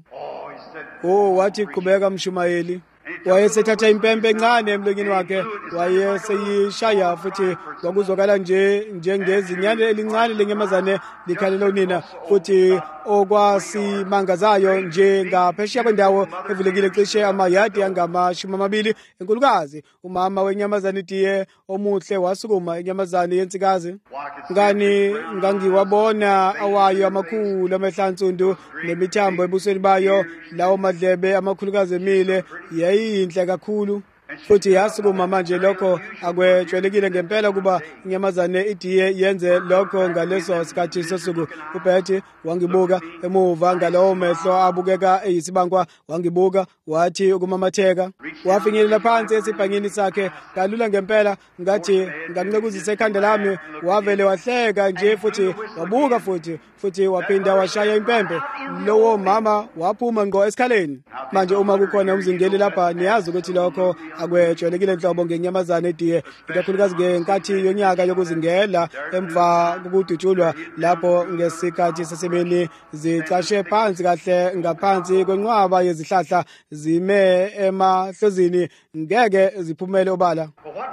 Oh, wathi qhubeka Mshumayeli. Wayesethatha impempe encane emlonyeni wakhe wayeseyishaya futhi kwakuzwakala nje njengezinyane elincane lenyamazane likhalela unina futhi okwasimangazayo nje ngaphesheya kwendawo evulekile cishe amayadi angamashumi amabili enkulukazi. Umama wenyamazane idiye omuhle wasukuma inyamazane yensikazi. Ngani ngangiwabona awayo amakhulu amehlansundu nemithambo ebusweni bayo, lawo madlebe amakhulukazi emile yayinhle kakhulu futhi yasukuma. Manje lokho akwejwayelekile ngempela kuba inyamazane idiye yenze lokho ngaleso sikhathi sosuku. uBethe wangibuka emuva ngalawo mehlo abukeka eyisibankwa, wangibuka wathi ukumamatheka, wafinyelela phansi esibhangini sakhe kalula ngempela. Ngathi nganqekuzisa ekhanda lami, wavele wahleka nje futhi wabuka futhi futhi waphinda washaya impempe. Lowo mama waphuma ngo esikhaleni. Manje uma kukhona umzingeli lapha niyazi ukuthi lokho akwejwayelekile nhlobo ngenyamazane idiye, ikakhulukazi ngenkathi yonyaka yokuzingela emva kokudutshulwa lapho ngesikhathi sesemini zicashe phansi kahle ngaphansi kwenqwaba yezihlahla zime emahlozini ngeke ziphumele obala.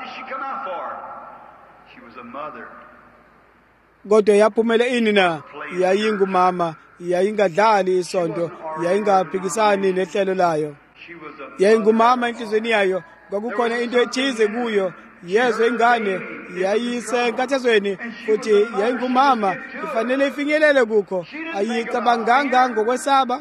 Kodwa yaphumele ini na? Yayingumama, yayingadlali isonto, yayingaphikisani nehlelo layo. Yayingumama enhlizweni yayo, kwakukhona into ethize kuyo. Yezwe ingane yayisenkathazweni futhi yayingumama, ifanele ifinyelele kukho. Ayicabanganga ngokwesaba,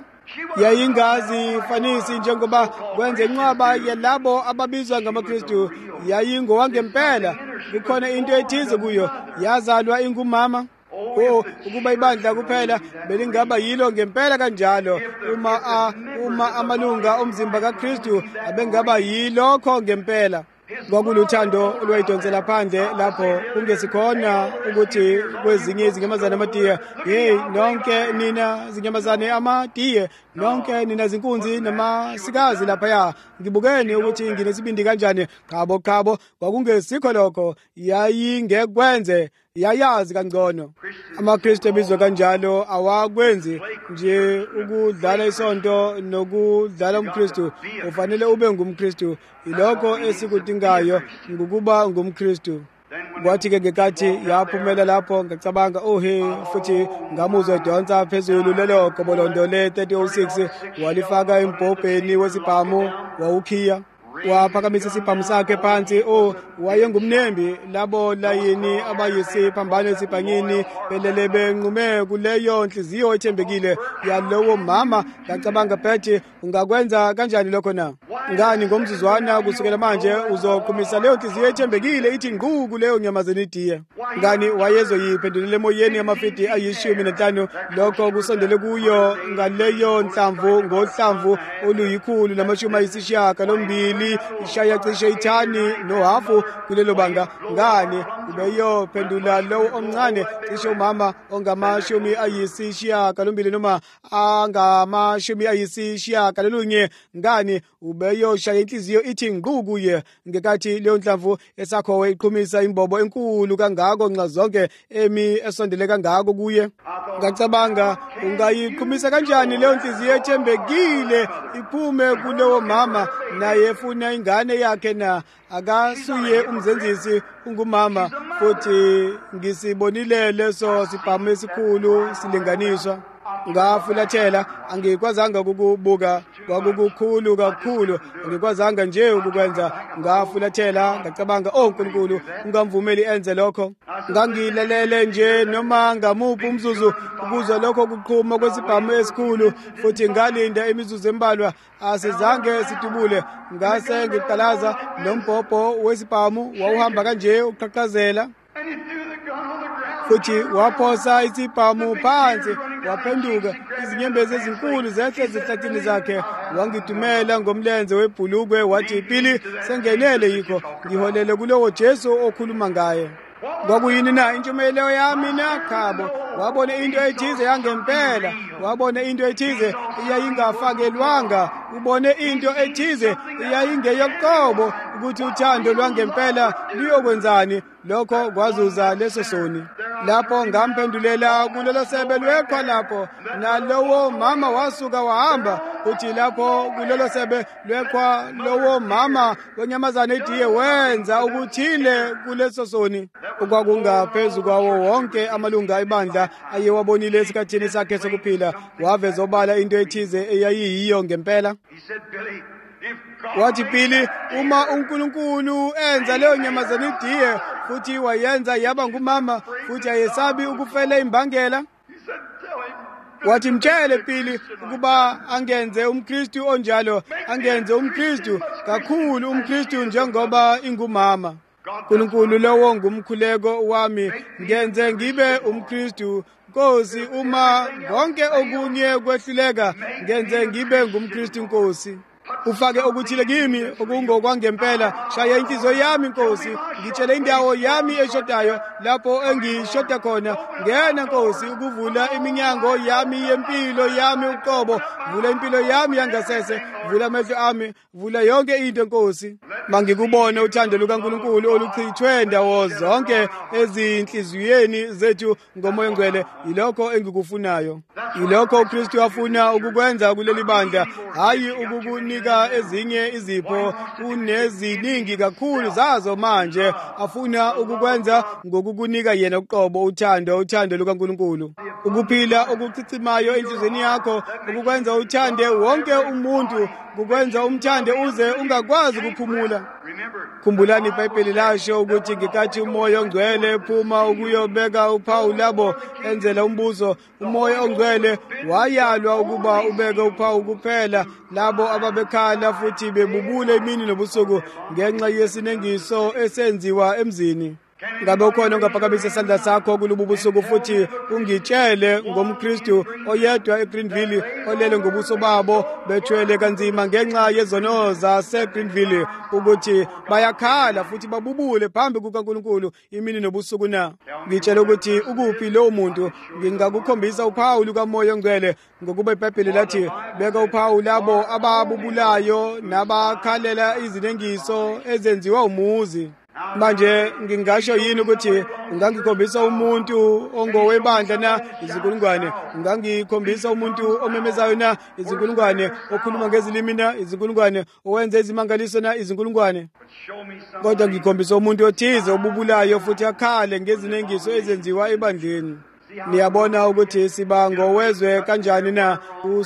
yayingazi fanisi njengoba kwenze inqwaba yalabo ababizwa ngamaKristu. Yayingowangempela, kukhona into ethize kuyo, yazalwa ingumama. Oh, ukuba ibandla kuphela belingaba yilo ngempela kanjalo. Uma a, uma amalunga omzimba kaKristu abengaba yilokho ngempela. Kwakuluthando olwayidonsela phandle lapho kungesikhona ukuthi kwezinye izinyamazane amadiye, hey nonke nina zinyamazane amadiye, nonke nina zinkunzi namasikazi laphaya, ngibukeni ukuthi nginesibindi kanjani. Qhabo qhabo, kwakungesikho lokho, yayingekwenze, yayazi kangcono. AmaKristu ebizwa kanjalo awakwenzi nje ukudlala isonto nokudlala umKristu. Ufanele ube ngumKristu, ilokho esikudingayo ngokuba ngumKristu. Kwathi-ke ngekathi yaphumela lapho ngacabanga oh he futhi ngamuzwa edonsa phezulu lelo gobolondo le thirty oh six, walifaka embhobheni wesibhamu wawukhiya. Waphakamisa isibhamu sakhe phansi. Oh, wayengumnembi. Labo layini abayisiphambano esibhangini belele benqume kuleyo nhliziyo ethembekile yalowo mama. Ngacabanga Bethe, ungakwenza kanjani lokho na? Ngani ngomzuzwana kusukela manje uzoqhumisa leyo nhliziyo ethembekile ithi ngqu kuleyo nyamazane idiye? Ngani wayezoyiphendulele emoyeni amafidi ayishumi nanhlanu lokho kusondele kuyo ngaleyo nhlamvu ngohlamvu oluyikhulu namashumi ayisishiyagalombili ishaya cishe ithani nohafu kulelo banga. Ngani ubeyophendula lowo omncane cishe umama ongamashumi ayisishiyagalombili noma angamashumi ayisishiyagalolunye ngani ubeyoshaya inhliziyo ithi ngqu kuye ngekathi leyo nhlamvu esakhowe iqhumisa imbobo enkulu kangako nxa zonke emi esondele kangako kuye. Ngacabanga ungayiqhumisa kanjani leyo nhliziyo ethembekile iphume kulewo mama naye efuna ingane yakhe na akasuye umzenzisi ungumama futhi ngisibonile leso sibhamu esikhulu silinganiswa ngafulathela angikwazanga ukubuka kwakukukhulu kakhulu angikwazanga nje ukukwenza ngafulathela ngacabanga oh nkulunkulu ungamvumeli enze lokho ngangilalele nje noma ngamuphi umzuzu ukuzwa lokho kuqhuma kwesibhamu esikhulu futhi ngalinda imizuzu embalwa asizange sidubule ngase ngiqalaza nombhobho wesibhamu wawuhamba kanje uqhaqhazela futhi waphosa isibhamu phansi waphenduka izinyembezi ezinkulu zehle zihlathini zakhe wangidumela ngomlenze webhulukwe wathi Pili sengenele yikho ngiholele kulowo Jesu okhuluma ngaye. Kwakuyini na intshumayelo yami na khabo wabona into ethize yangempela wabona into ethize iyayingafakelwanga ubone into ethize iyayingeyoqobo ukuthi uthando lwangempela luyokwenzani lokho kwazuza leso soni. Lapho ngamphendulela kulelo sebe lwekhwa lapho nalowo mama wasuka wahamba uthi lapho kulelo sebe lwekhwa lowo mama wenyamazana ediye wenza ukuthile kuleso soni okwakungaphezu kwawo wonke amalunga ebandla ayewabonile esikhathini sakhe sokuphila waveza obala into ethize eyayiyiyo ngempela. Wathi Pili uma uNkulunkulu enza leyo nyamazana idiye futhi wayenza yaba ngumama futhi ayesabi ukufela imbangela wathi mtshele Pili ukuba angenze umKristu onjalo angenze umKristu kakhulu umKristu njengoba ingumama. uNkulunkulu lowo ngumkhuleko wami ngenze ngibe umKristu Nkosi uma konke okunye kwehluleka ngenze ngibe ngumKristu Nkosi. Ufake okuthile kimi okungokwangempela shaya inhliziyo yami Nkosi ngitshele indawo yami eshodayo lapho engishoda khona ngena Nkosi ukuvula iminyango yami yempilo yami uqobo vula impilo yami yangasese vula amehlo ami vula yonke into Nkosi mangikubone uthando lukaNkulunkulu oluchithwe ndawo zonke ezinhliziyweni zethu ngomoya ngcwele yilokho engikufunayo yilokho uKristu afuna ukukwenza kuleli bandla hayi ukukunika ezinye izipho uneziningi kakhulu zazo manje afuna ukukwenza ngokukunika yena uqobo uthando uthando lukaNkulunkulu ukuphila okuchichimayo enhlizweni yakho ukukwenza uthande wonke umuntu ukwenza umthande uze ungakwazi ukuphumula. Khumbulani iBhayibheli lasho ukuthi ngikathi umoya ongcwele phuma ukuyobeka uphawu labo enzela umbuso umoya ongcwele wayalwa ukuba ubeke uphawu kuphela labo ababekhala futhi bebubule imini nobusuku ngenxa yesinengiso esenziwa emzini. Ngabe ukhona ongaphakamisa isandla sakho kulubu busuku futhi ungitshele ngomKristu oyedwa eGreenville olele ngobuso babo bethwele kanzima ngenxa yezono zaseGreenville ukuthi bayakhala futhi babubule phambi kukaNkulunkulu imini nobusuku na. Ngitshela ukuthi ukuphi lowo muntu ngingakukhombisa uphawu lukaMoya Ongcwele ngokuba iBhayibheli lathi beka uphawu labo ababubulayo nabakhalela izinengiso ezenziwa umuzi. Manje ngingasho yini ukuthi ngangikhombisa umuntu ongowebandla na izinkulungwane ngangikhombisa umuntu omemezayo na izinkulungwane okhuluma ngezilimi na izinkulungwane owenza izimangaliso na izinkulungwane kodwa ngikhombisa umuntu othize obubulayo futhi akhale ngezinengiso ezenziwa ebandleni. Niyabona ukuthi sibango wezwe kanjani na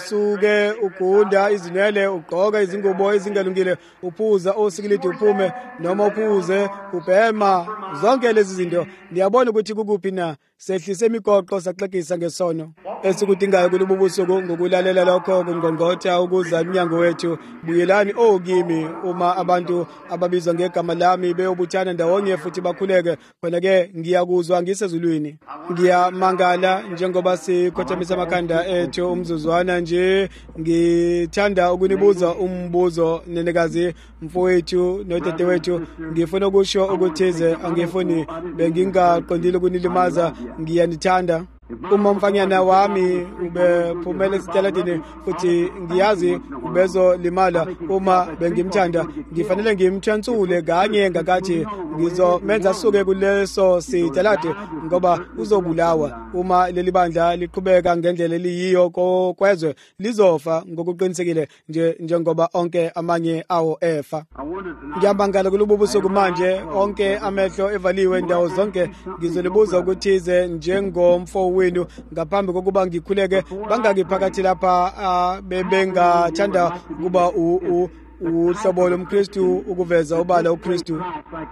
usuke ugunda izinwele ugqoka izingubo ezingalungile uphuza osikilidi uphume noma uphuze ubhema zonke lezi zinto niyabona ukuthi kukuphi na sehlise imigoqo saxekisa ngesono esikudingayo kulubu busuku ngokulalela lokho kungongotha ukuza iminyango wethu buyelani okimi uma abantu ababizwa ngegama lami beyobuthana ndawonye futhi bakhuleke khona ke ngiyakuzwa ngisezulwini ngiyamanga ngiyamangala njengoba sikhothamisa amakhanda ethu umzuzwana nje ngithanda ukunibuza umbuzo nenekazi mfowethu nodadewethu ngifuna ukusho ukuthize angifuni bengingaqondile ukunilimaza ngiyanithanda uma umfanyana wami ubephumela esitaladini futhi ngiyazi ubezolimala uma bengimthanda ngifanele ngimtransule kanye ngakathi ngizomenza suke kuleso sitalade ngoba uzobulawa uma leli bandla liqhubeka ngendlela eliyiyo kokwezwe lizofa ngokuqinisekile nje njengoba onke amanye awo efa ngiyamangala kulubu busuku manje onke amehlo evaliwe ndawo zonke ngizolibuza ukuthize njengomfo wenu ngaphambi kokuba ngikhuleke bangakiphakathi lapha bebengathanda kuba uhlobo lomKristu ukuveza ubala uKristu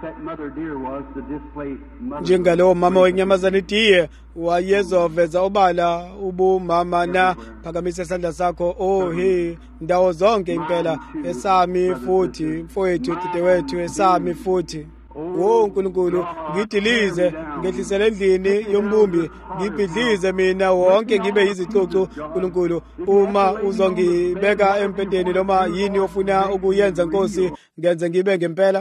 njengalowo mama wenyamazane itiye wayezoveza ubala ubumama na phakamisa isandla sakho oh he ndawo zonke impela esami futhi mfowethu dadewethu esami futhi wo nkulunkulu ngidilize ngehlisele endlini yombumbi ngibhidlize mina wonke ngibe yizixoxo nkulunkulu uma uzongibeka empedeni noma yini ofuna ukuyenza Nkosi ngenze ngibe ngempela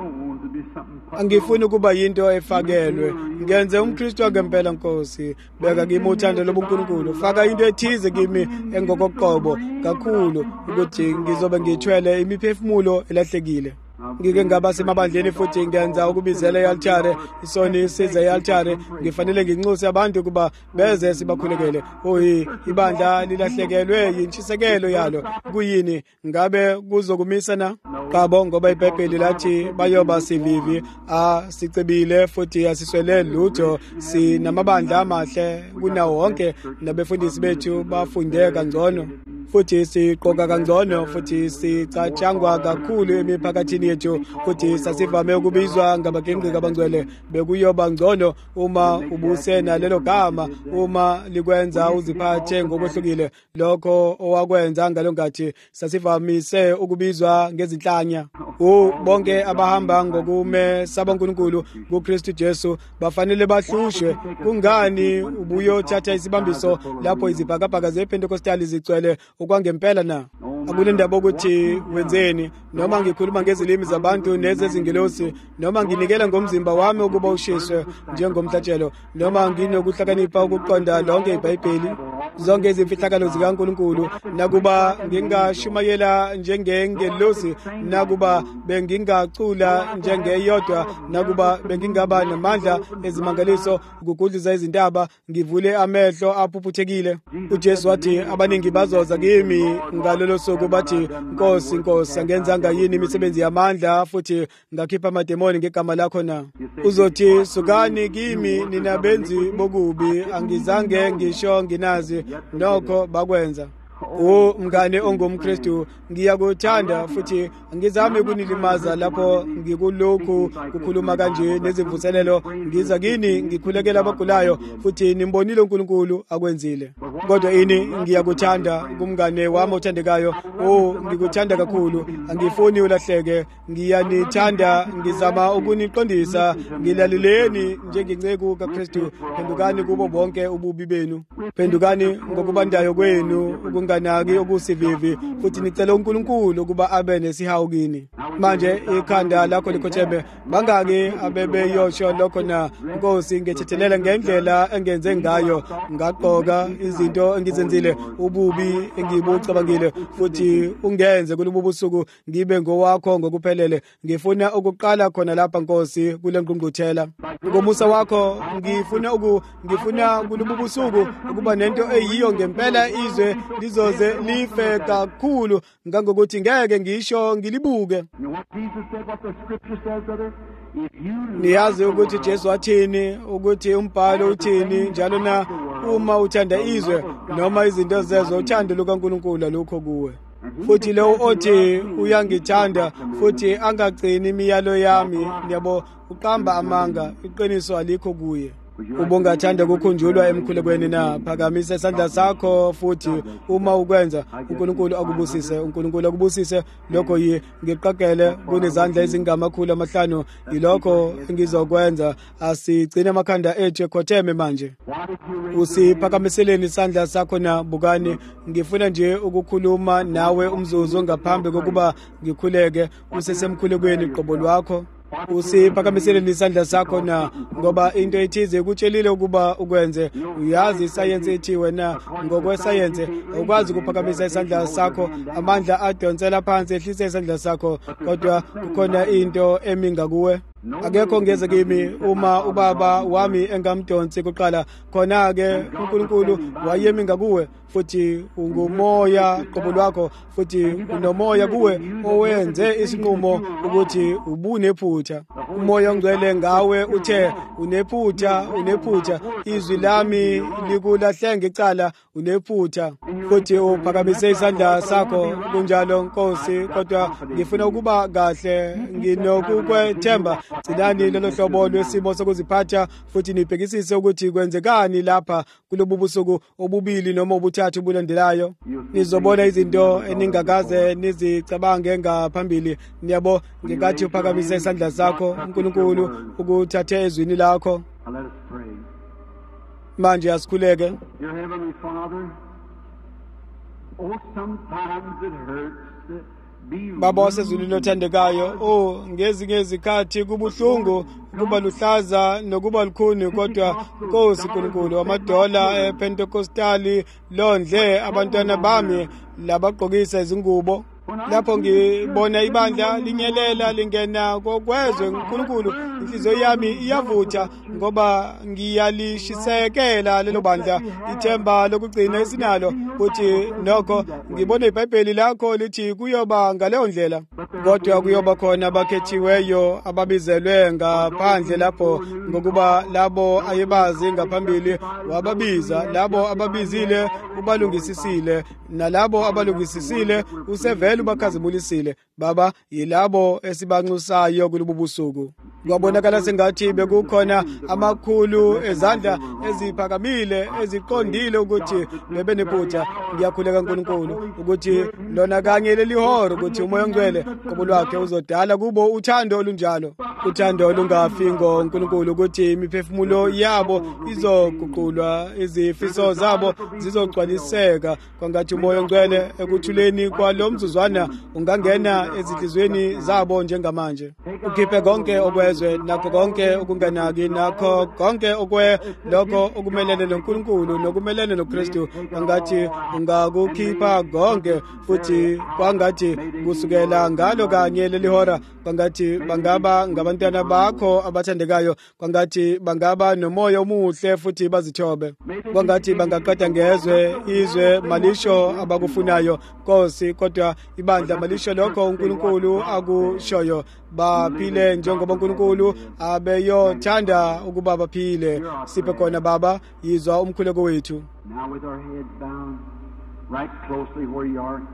angifuni kuba yinto efakelwe ngenze umKristu ngempela Nkosi beka kimi uthando lobuNkulunkulu faka into ethize kimi engokoqobo kakhulu ukuthi ngizobe ngithwele imiphefumulo elahlekile ngike ngaba semabandleni futhi ngenza ukubizela e-altare isoni size e-altare ngifanele nginxuse abantu kuba beze sibakhulekele oyi ibandla lilahlekelwe yintshisekelo yalo kuyini ngabe kuzokumisa na qabo ngoba iBhayibheli lathi bayoba sivivi asicebile futhi asiswele lutho sinamabandla amahle kunawo wonke nabefundisi bethu bafunde kangcono futhi siqoka kangcono futhi sicatshangwa kakhulu emiphakathini yethu futhi sasivame ukubizwa ngabagengqiki abangcwele bekuyoba ngcono uma ubusena lelo gama uma likwenza uziphathe ngokwehlukile lokho owakwenza ngalongathi sasivamise ukubizwa ngezinhlanya bonke abahamba ngokumesaba uNkulunkulu kuKristu Jesu bafanele bahlushwe kungani ubuyothatha isibambiso lapho izibhakabhaka zePentecostal zigcwele okwangempela na akulendaba ukuthi wenzeni noma ngikhuluma ngezilimi zabantu nezezingelosi noma nginikela ngomzimba wami ukuba ushiswe njengomhlatshelo noma nginokuhlakanipha ukuqonda lonke iBhayibheli zonke izimfihlakalo zikaNkulunkulu nakuba ngingashumayela njengengelosi nakuba bengingacula njengeyodwa nakuba bengingaba namandla ezimangaliso ukugudliza izintaba ngivule amehlo aphuphuthekile uJesu wathi abaningi bazoza kimi ngalolo suku bathi Nkosi Nkosi angenzanga yini imisebenzi yamandla futhi ngakhipha amademoni ngegama lakho na uzothi sukani kimi nina benzi bokubi angizange ngisho nginazi nokho bakwenza o mngane ongumKristu ngiyakuthanda futhi ngizame ukunilimaza lapho ngikulokhu kukhuluma kanje nezimvuselelo ngiza kini ngikhulekela abagulayo futhi nimbonile uNkulunkulu akwenzile kodwa ini ngiyakuthanda kumngane wami othandekayo o ngikuthanda kakhulu angifuni ulahleke ngiyanithanda ngizama ukuniqondisa ngilaleleni njengenceku kaKristu phendukani kubo bonke ububi benu phendukani ngokubandayo kwenu ukunganaki okusivivi futhi nicela uNkulunkulu ukuba abe nesihawu kini manje ikhanda lakho likhotheme bangaki abebeyosho lokho na Nkosi ngethethelela ngendlela engenze ngayo ngaqoka izinto engizenzile ububi engibucabangile futhi ungenze kulubu busuku ngibe ngowakho ngokuphelele ngifuna ukuqala khona lapha Nkosi kule ngqungquthela ngomusa wakho ngifuna uku ngifuna kulubu busuku ukuba nento eyiyo ngempela izwe lizoze life kakhulu ngangokuthi ngeke ngisho ngilibuke niyazi ukuthi Jesu wathini ukuthi umbhalo uthini njalo na uma uthanda izwe noma izinto zezo uthando lukaNkulunkulu lokho kuwe futhi lo othi uyangithanda futhi angagcini imiyalo yami yabo uqamba amanga iqiniso alikho kuye ubungathanda ukukhunjulwa emkhulekweni na? Phakamisa isandla sakho futhi uma ukwenza uNkulunkulu akubusise. uNkulunkulu akubusise. Lokho yi ngiqaqele kunezandla ezingamakhulu amahlanu. Yilokho engizokwenza. Asigcine amakhanda ethu ekhotheme manje. Usiphakamiseleni isandla sakho na bukani. Ngifuna nje ukukhuluma nawe umzuzu ngaphambi kokuba ngikhuleke. Usesemkhulekweni qobo lwakho. Usiphakamiseleni isandla sakho na ngoba into ethize ukutshelile ukuba ukwenze. Uyazi isayensi ethi wena ngokwesayensi ukwazi ukuphakamisa isandla sakho. Amandla adonsela phansi ehlisa isandla sakho, kodwa kukhona into eminga kuwe. Akekho ngeze kimi uma ubaba wami engamdonsi kuqala. Khona-ke uNkulunkulu wayeminga kuwe, futhi ungumoya qobo lwakho, futhi unomoya kuwe owenze isinqumo ukuthi ubunephutha. Umoya ongcwele ngawe uthe unephutha, unephutha. Izwi lami likulahle ngecala, unephutha. Futhi uphakamise isandla sakho kunjalo Nkosi, kodwa ngifuna ukuba kahle, nginokukwethemba. Gcinani lelo hlobo lwesimo sokuziphatha futhi nibhekisise ukuthi kwenzekani lapha kulobu busuku obubili noma obuthathu bulandelayo. Nizobona izinto eningakaze nizicabange ngaphambili. Niyabo, ngikathi uphakamise isandla sakho uNkulunkulu ukuthathe ezwini lakho. Manje asikhuleke. Dear Heavenly Father, oh, sometimes it hurts to be Baba wasezulwini othandekayo, oh ngezinye izikhathi kubuhlungu ukuba luhlaza nokuba lukhuni, kodwa Nkosi Nkulunkulu, amadola ePentecostali londle abantwana bami labagqokisa izingubo. Lapho ngibona ibandla linyelela lingena kokwezwe uNkulunkulu, inhliziyo yami iyavutha ngoba ngiyalishisekela lelo bandla, ithemba lokugcina esinalo. Futhi nokho ngibona iBhayibheli lakho lithi kuyoba ngaleyo ndlela, kodwa kuyoba khona abakhethiweyo ababizelwe ngaphandle lapho, ngokuba labo ayebazi ngaphambili wababiza. Labo ababizile ubalungisisile, nalabo abalungisisile usevele ubakhazimulisile. Baba, yilabo esibanxusayo kulobu busuku. Kwabonakala sengathi bekukhona amakhulu ezandla eziphakamile eziqondile ukuthi bebe nephutha. Ngiyakhuleka uNkulunkulu ukuthi lona kanye leli horo ukuthi umoya ongcwele qobo lwakhe uzodala kubo uthando olunjalo, uthando olungafi ngoNkulunkulu, ukuthi imiphefumulo yabo izoguqulwa, izifiso zabo zizogcwaliseka. Kwangathi umoya ongcwele ekuthuleni kwalo mzuzwana ungangena ezinhlizweni zabo njengamanje. Ukhiphe konke okwezwe, nakho konke okunganaki, nakho konke okwe lokho okumelene noNkulunkulu nokumelene noKristu. Kwangathi ungakukhipha konke, futhi kwangathi kusukela ngalo kanye leli hora, kwangathi bangaba ngabantwana bakho abathandekayo, kwangathi bangaba nomoya omuhle futhi bazithobe, kwangathi bangaqeda ngezwe izwe malisho abakufunayo Nkosi, kodwa ibandla malisho lokho uNkulunkulu akushoyo. Baphile njengoba uNkulunkulu abeyothanda ukuba baphile. Siphe khona Baba, yizwa umkhuleko wethu. Now with our heads bound right closely where you are,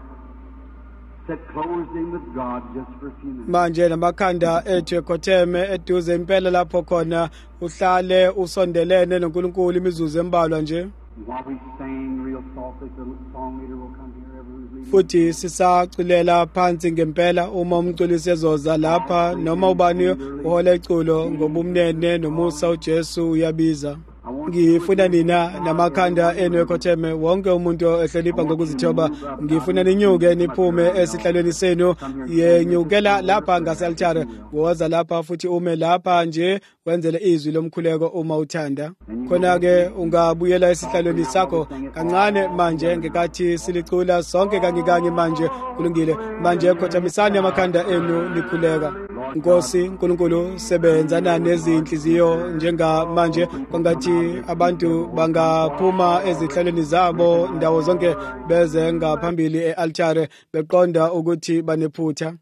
set closed in with God just for a few minutes. Manje namakhanda ethu ekhotheme eduze impela lapho khona uhlale usondelene noNkulunkulu imizuzu embalwa nje. While we sing real softly, the song leader will come here, everyone's leading. Futhi sisaculela phansi ngempela uma umculisi ezoza lapha, noma ubani uhola iculo ngobumnene nomusa uJesu uyabiza. Ngifuna nina namakhanda enu ekhotheme, wonke umuntu ehlonipha ngokuzithoba. Ngifuna ninyuke niphume esihlalweni senu, yenyukela lapha ngase-altare, woza lapha futhi ume lapha nje wenzele izwi lomkhuleko uma uthanda. Khona-ke ungabuyela esihlalweni sakho kancane manje ngekathi silicula sonke kanye kanye manje. Kulungile manje, khothamisani amakhanda enu nikhuleka. Nkosi Nkulunkulu, sebenzana nezinhliziyo njengamanje, kwangathi abantu bangaphuma ezihlalweni zabo ndawo zonke beze ngaphambili e-altare beqonda ukuthi banephutha.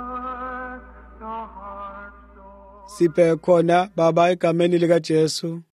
Siphe khona Baba egameni likaJesu.